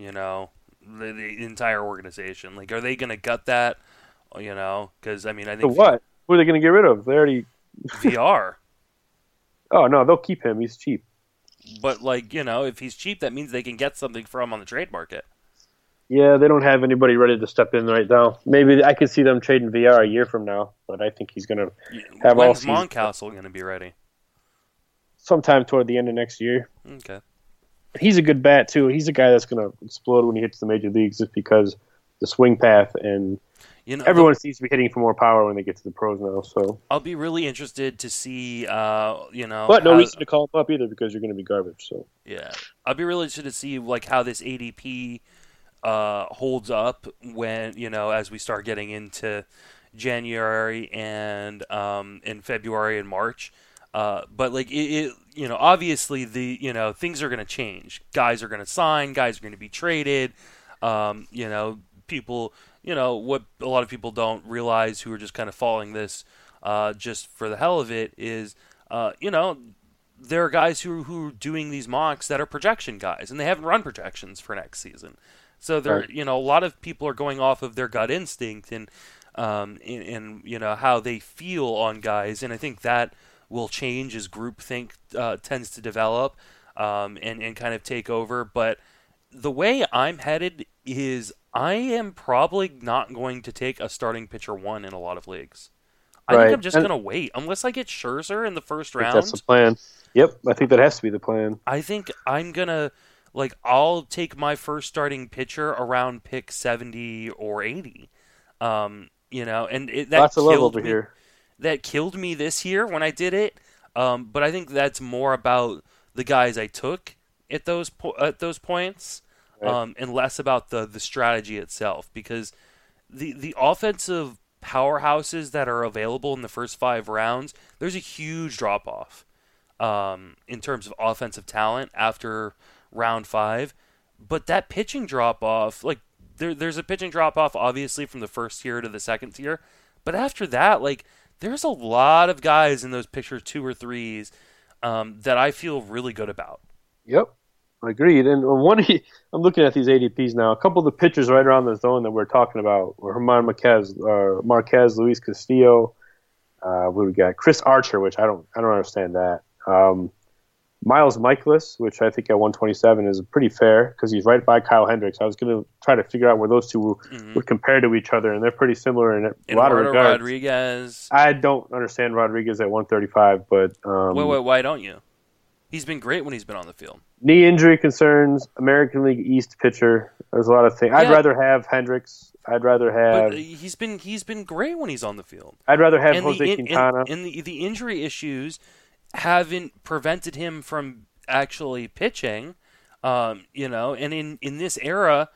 [SPEAKER 1] the entire organization. Like, are they going to gut that? Because I mean, I think.
[SPEAKER 2] So what? Who are they going to get rid of? They already.
[SPEAKER 1] VR.
[SPEAKER 2] Oh no, they'll keep him. He's cheap.
[SPEAKER 1] But if he's cheap, that means they can get something for him on the trade market.
[SPEAKER 2] Yeah, they don't have anybody ready to step in right now. Maybe I could see them trading VR a year from now, but I think he's going to have all season.
[SPEAKER 1] When's Mountcastle going to be ready?
[SPEAKER 2] Sometime toward the end of next year.
[SPEAKER 1] Okay.
[SPEAKER 2] He's a good bat too. He's a guy that's going to explode when he hits the major leagues, just because the swing path and everyone seems to be hitting for more power when they get to the pros now. So
[SPEAKER 1] I'll be really interested to see, but
[SPEAKER 2] no reason to call him up either because you're going to be garbage. So
[SPEAKER 1] yeah, I'll be really interested to see how this ADP holds up when as we start getting into January and in February and March. But obviously the things are going to change. Guys are going to sign. Guys are going to be traded. People. What a lot of people don't realize who are just kind of following this just for the hell of it is, there are guys who are doing these mocks that are projection guys, and they haven't run projections for next season. So a lot of people are going off of their gut instinct and how they feel on guys, and I think that will change as groupthink tends to develop and kind of take over. But the way I'm headed is I am probably not going to take a starting pitcher one in a lot of leagues. I think I'm just going to wait unless I get Scherzer in the first round.
[SPEAKER 2] That's the plan. Yep, I think that has to be the plan.
[SPEAKER 1] I think I'm going to I'll take my first starting pitcher around pick 70 or 80. And that
[SPEAKER 2] lots of love over here.
[SPEAKER 1] That killed me this year when I did it. But I think that's more about the guys I took at those points,
[SPEAKER 2] right.
[SPEAKER 1] And less about the strategy itself. Because the offensive powerhouses that are available in the first 5 rounds, there's a huge drop off in terms of offensive talent after round 5. But that pitching drop off, there's a pitching drop off obviously from the first tier to the second tier. But after that, there's a lot of guys in those picture 2 or 3s that I feel really good about.
[SPEAKER 2] Yep, agreed. And I'm looking at these ADPs now. A couple of the pitchers right around the zone that we're talking about were German Marquez, Luis Castillo. What do we got? Chris Archer, which I don't understand that. Miles Michaelis, which I think at 127 is pretty fair because he's right by Kyle Hendricks. I was going to try to figure out where those two would compare to each other, and they're pretty similar in a lot of regards.
[SPEAKER 1] Rodriguez.
[SPEAKER 2] I don't understand Rodriguez at 135, but
[SPEAKER 1] wait, why don't you? He's been great when he's been on the field.
[SPEAKER 2] Knee injury concerns, American League East pitcher. There's a lot of things.
[SPEAKER 1] Yeah.
[SPEAKER 2] I'd rather have Hendricks. I'd rather have.
[SPEAKER 1] But he's been great when he's on the field.
[SPEAKER 2] I'd rather have Jose Quintana.
[SPEAKER 1] And the injury issues haven't prevented him from actually pitching, and in this era,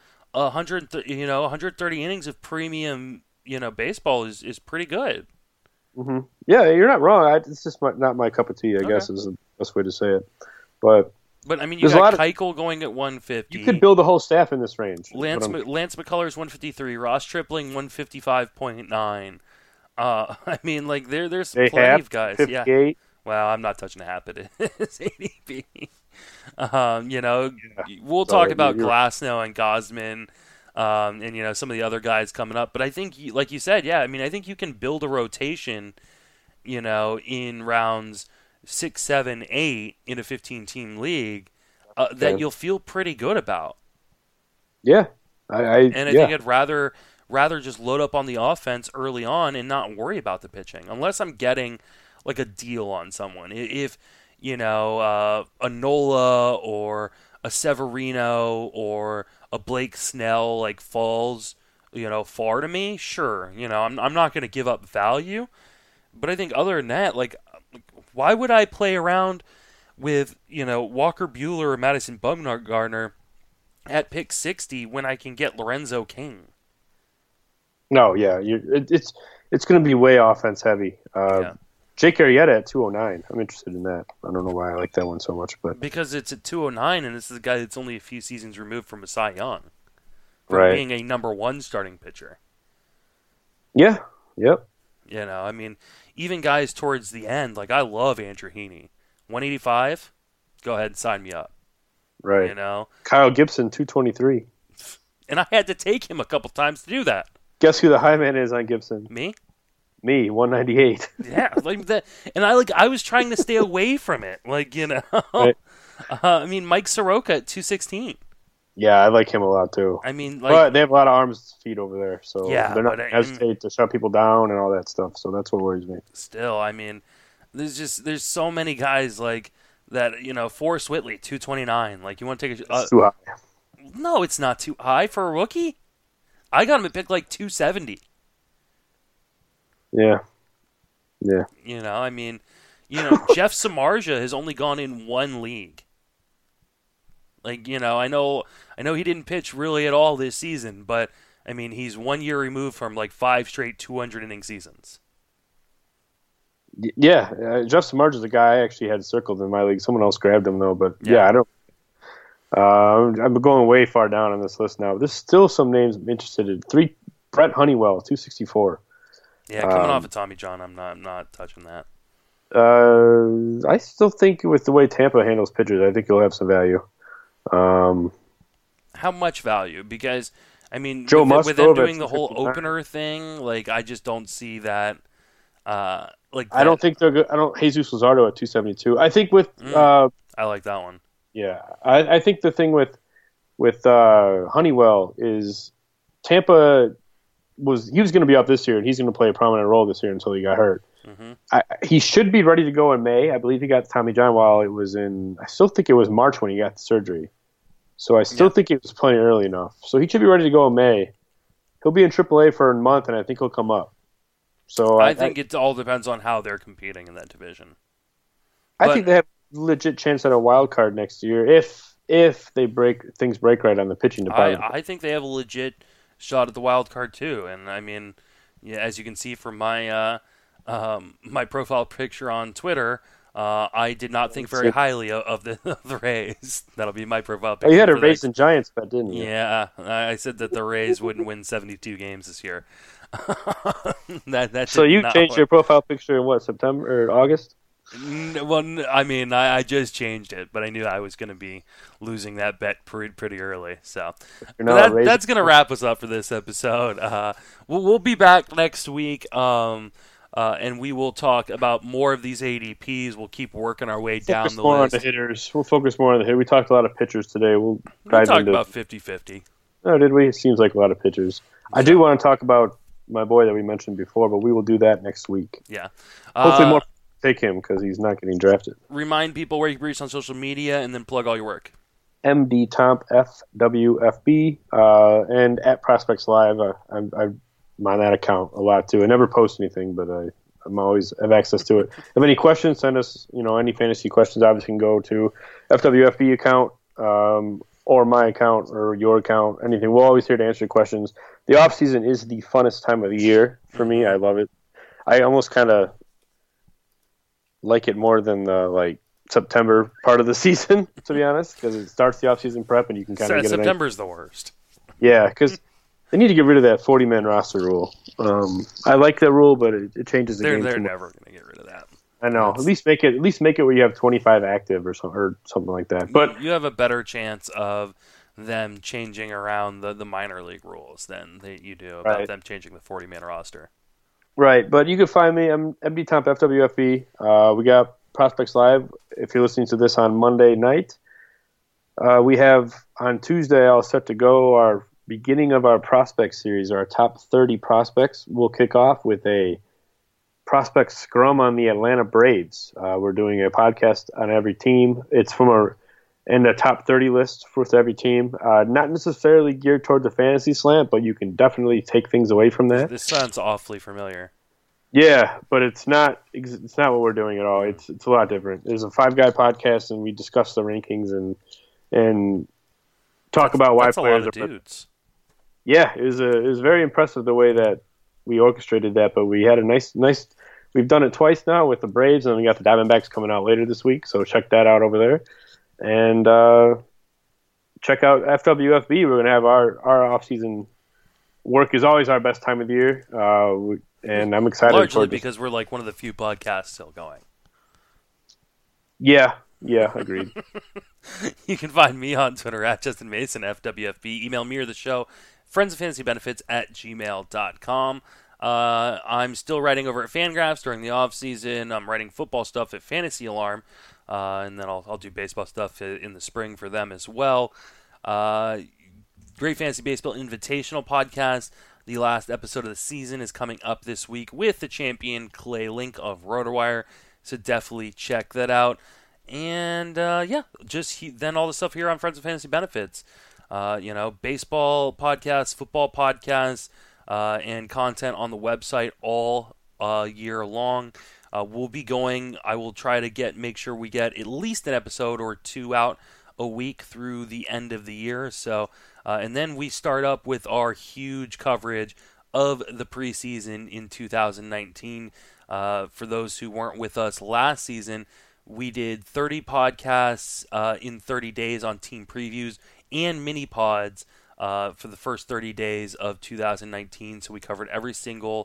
[SPEAKER 1] 130 innings of premium, baseball is pretty good.
[SPEAKER 2] Mm-hmm. Yeah, you're not wrong. It's just not my cup of tea, I guess is the best way to say it. But
[SPEAKER 1] I mean, you got Keuchel going at 150.
[SPEAKER 2] You could build a whole staff in this range.
[SPEAKER 1] Lance McCullers 153, Ross Stripling 155.9. I mean, there's plenty of guys.
[SPEAKER 2] 58.
[SPEAKER 1] Well, I'm not touching a hat, but it's ADP. We'll
[SPEAKER 2] So,
[SPEAKER 1] talk about
[SPEAKER 2] you're-
[SPEAKER 1] Glasnow and Gosman, and some of the other guys coming up. But I think, like you said, yeah, I mean, I think you can build a rotation, in rounds 6, 7, 8 in a 15-team league that you'll feel pretty good about.
[SPEAKER 2] Yeah, I
[SPEAKER 1] think I'd rather just load up on the offense early on and not worry about the pitching, unless I'm getting like a deal on someone. If a Nola or a Severino or a Blake Snell like falls far to me, sure, I'm not going to give up value. But I think other than that, like, why would I play around with Walker Buehler or Madison Bumgarner at pick 60 when I can get Lorenzo King?
[SPEAKER 2] No, yeah, it's going to be way offense heavy. Jake Arrieta at 209. I'm interested in that. I don't know why I like that one so much, but
[SPEAKER 1] because it's at 209, and this is a guy that's only a few seasons removed from a Cy Young, from
[SPEAKER 2] right,
[SPEAKER 1] being a number one starting pitcher.
[SPEAKER 2] Yeah. Yep.
[SPEAKER 1] I mean, even guys towards the end, like I love Andrew Heaney, 185. Go ahead and sign me up.
[SPEAKER 2] Right. Kyle Gibson 223.
[SPEAKER 1] And I had to take him a couple times to do that.
[SPEAKER 2] Guess who the high man is on Gibson?
[SPEAKER 1] Me,
[SPEAKER 2] 198.
[SPEAKER 1] Yeah, like that. And I was trying to stay away from it. Like,
[SPEAKER 2] Right.
[SPEAKER 1] I mean, Mike Soroka at 216.
[SPEAKER 2] Yeah, I like him a lot too.
[SPEAKER 1] I mean,
[SPEAKER 2] but they have a lot of arms feet over there, so
[SPEAKER 1] yeah,
[SPEAKER 2] they're not hesitate to shut people down and all that stuff. So that's what worries me.
[SPEAKER 1] Still, I mean, there's so many guys like that. Forrest Whitley, 229. Like, you want to take
[SPEAKER 2] It's too high.
[SPEAKER 1] No, it's not too high for a rookie. I got him at pick like 270.
[SPEAKER 2] Yeah.
[SPEAKER 1] I mean, Jeff Samardzija has only gone in one league. Like, I know he didn't pitch really at all this season, but I mean, he's 1 year removed from like 5 straight 200 inning seasons.
[SPEAKER 2] Yeah, Jeff Samardzija is a guy I actually had circled in my league. Someone else grabbed him though, but yeah I don't. I'm going way far down on this list now. There's still some names I'm interested in. Brett Honeywell, 264.
[SPEAKER 1] Yeah, coming off of Tommy John, I'm not touching that.
[SPEAKER 2] I still think with the way Tampa handles pitchers, I think he'll have some value.
[SPEAKER 1] How much value? Because I mean,
[SPEAKER 2] Joe
[SPEAKER 1] with them doing the
[SPEAKER 2] 259.
[SPEAKER 1] whole opener thing, like I just don't see that. I
[SPEAKER 2] don't think they're good. Jesus Luzardo at 272. I think with
[SPEAKER 1] I like that one.
[SPEAKER 2] Yeah, I think the thing with Honeywell is Tampa he was going to be up this year, and he's going to play a prominent role this year until he got hurt.
[SPEAKER 1] Mm-hmm.
[SPEAKER 2] He should be ready to go in May. I believe he got Tommy John while it was I still think it was March when he got the surgery. So I still think it was plenty early enough. So he should be ready to go in May. He'll be in AAA for a month, and I think he'll come up. So
[SPEAKER 1] I think it all depends on how they're competing in that division.
[SPEAKER 2] I think they have a legit chance at a wild card next year if things break right on the pitching department.
[SPEAKER 1] I think they have a legit shot at the wild card too. And I mean, as you can see from my my profile picture on Twitter, I did not think very highly of the Rays. That'll be my profile picture.
[SPEAKER 2] You had a Rays and Giants bet, didn't you?
[SPEAKER 1] Yeah, I said that the Rays wouldn't win 72 games this year.
[SPEAKER 2] So you changed your profile picture in what, September or August?
[SPEAKER 1] Well, I mean, I just changed it, but I knew I was going to be losing that bet pretty early. So that's going to wrap us up for this episode. We'll be back next week, and we will talk about more of these ADPs. We'll keep working our way down the list.
[SPEAKER 2] On the hitters. We'll focus more on the hitters. We talked a lot of pitchers today. We'll
[SPEAKER 1] talk about 50-50.
[SPEAKER 2] Oh, did we? It seems like a lot of pitchers. I do want to talk about my boy that we mentioned before, but we will do that next week.
[SPEAKER 1] Yeah.
[SPEAKER 2] Hopefully more take him because he's not getting drafted.
[SPEAKER 1] Remind people where you can reach on social media, and then plug all your work.
[SPEAKER 2] MD Tomp FWFB and at Prospects Live. I'm on that account a lot too. I never post anything, but I'm always have access to it. If you have any questions, send us. Any fantasy questions. Obviously, can go to FWFB account or my account or your account. Anything. We're always here to answer your questions. The off season is the funnest time of the year for me. I love it. I almost kind of like it more than the September part of the season, to be honest, because it starts the off-season prep and you can kind of get
[SPEAKER 1] September's the worst.
[SPEAKER 2] Yeah, because they need to get rid of that 40-man roster rule. I like that rule, but it changes the game.
[SPEAKER 1] They're never going to get rid of that.
[SPEAKER 2] I know. At least make it where you have 25 active or something like that. But
[SPEAKER 1] you have a better chance of them changing around the minor league rules than you do about them changing the 40-man roster.
[SPEAKER 2] Right, but you can find me. I'm MD Tomp FWFB. We got Prospects Live. If you're listening to this on Monday night, we have on Tuesday. I'll set to go our beginning of our prospect series. Our top 30 prospects. We'll kick off with a prospect scrum on the Atlanta Braves. We're doing a podcast on every team. It's from a top 30 list for every team. Not necessarily geared toward the fantasy slant, but you can definitely take things away from that.
[SPEAKER 1] This sounds awfully familiar.
[SPEAKER 2] Yeah, but it's not what we're doing at all. It's a lot different. There's a 5-guy podcast, and we discuss the rankings and talk about why players
[SPEAKER 1] are dudes.
[SPEAKER 2] Yeah, it was very impressive the way that we orchestrated that, but we had a nice. We've done it twice now with the Braves, and we got the Diamondbacks coming out later this week. So check that out over there, and check out FWFB. We're going to have our off-season work is always our best time of the year, and I'm excited.
[SPEAKER 1] Largely because we're like one of the few podcasts still going.
[SPEAKER 2] Yeah, agreed.
[SPEAKER 1] You can find me on Twitter at Justin Mason FWFB. Email me or the show. friendsoffantasybenefits@gmail.com. I'm still writing over at Fangraphs during the off season. I'm writing football stuff at Fantasy Alarm, and then I'll do baseball stuff in the spring for them as well. Great Fantasy Baseball Invitational podcast. The last episode of the season is coming up this week with the champion Clay Link of RotoWire, so definitely check that out. And then all the stuff here on Friends of Fantasy Benefits. Baseball podcasts, football podcasts, and content on the website all year long. We'll be going. I will try to make sure we get at least an episode or two out a week through the end of the year. So, and then we start up with our huge coverage of the preseason in 2019. For those who weren't with us last season, we did 30 podcasts in 30 days on team previews and mini pods for the first 30 days of 2019. So we covered every single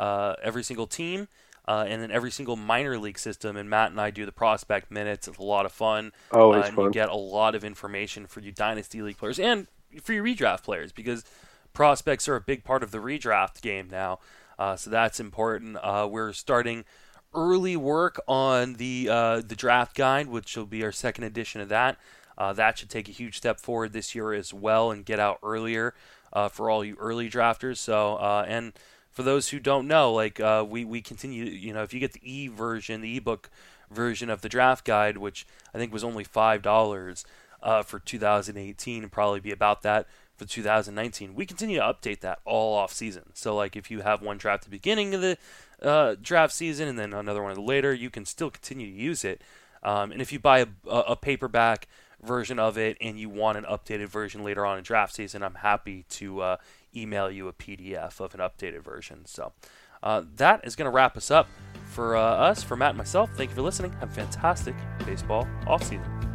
[SPEAKER 1] team and then every single minor league system. And Matt and I do the prospect minutes. It's a lot of fun.
[SPEAKER 2] Always
[SPEAKER 1] and
[SPEAKER 2] fun.
[SPEAKER 1] You get a lot of information for you dynasty league players and for your redraft players, because prospects are a big part of the redraft game now. So that's important. We're starting early work on the draft guide, which will be our second edition of that. That should take a huge step forward this year as well and get out earlier for all you early drafters. So, and for those who don't know, we continue, if you get the ebook version of the draft guide, which I think was only $5 for 2018, and probably be about that for 2019, we continue to update that all off season. So if you have one draft at the beginning of the draft season and then another one later, you can still continue to use it. And if you buy a paperback version of it and you want an updated version later on in draft season, I'm happy to email you a PDF of an updated version. So that is going to wrap us up for us, for Matt and myself. Thank you for listening. Have a fantastic baseball offseason.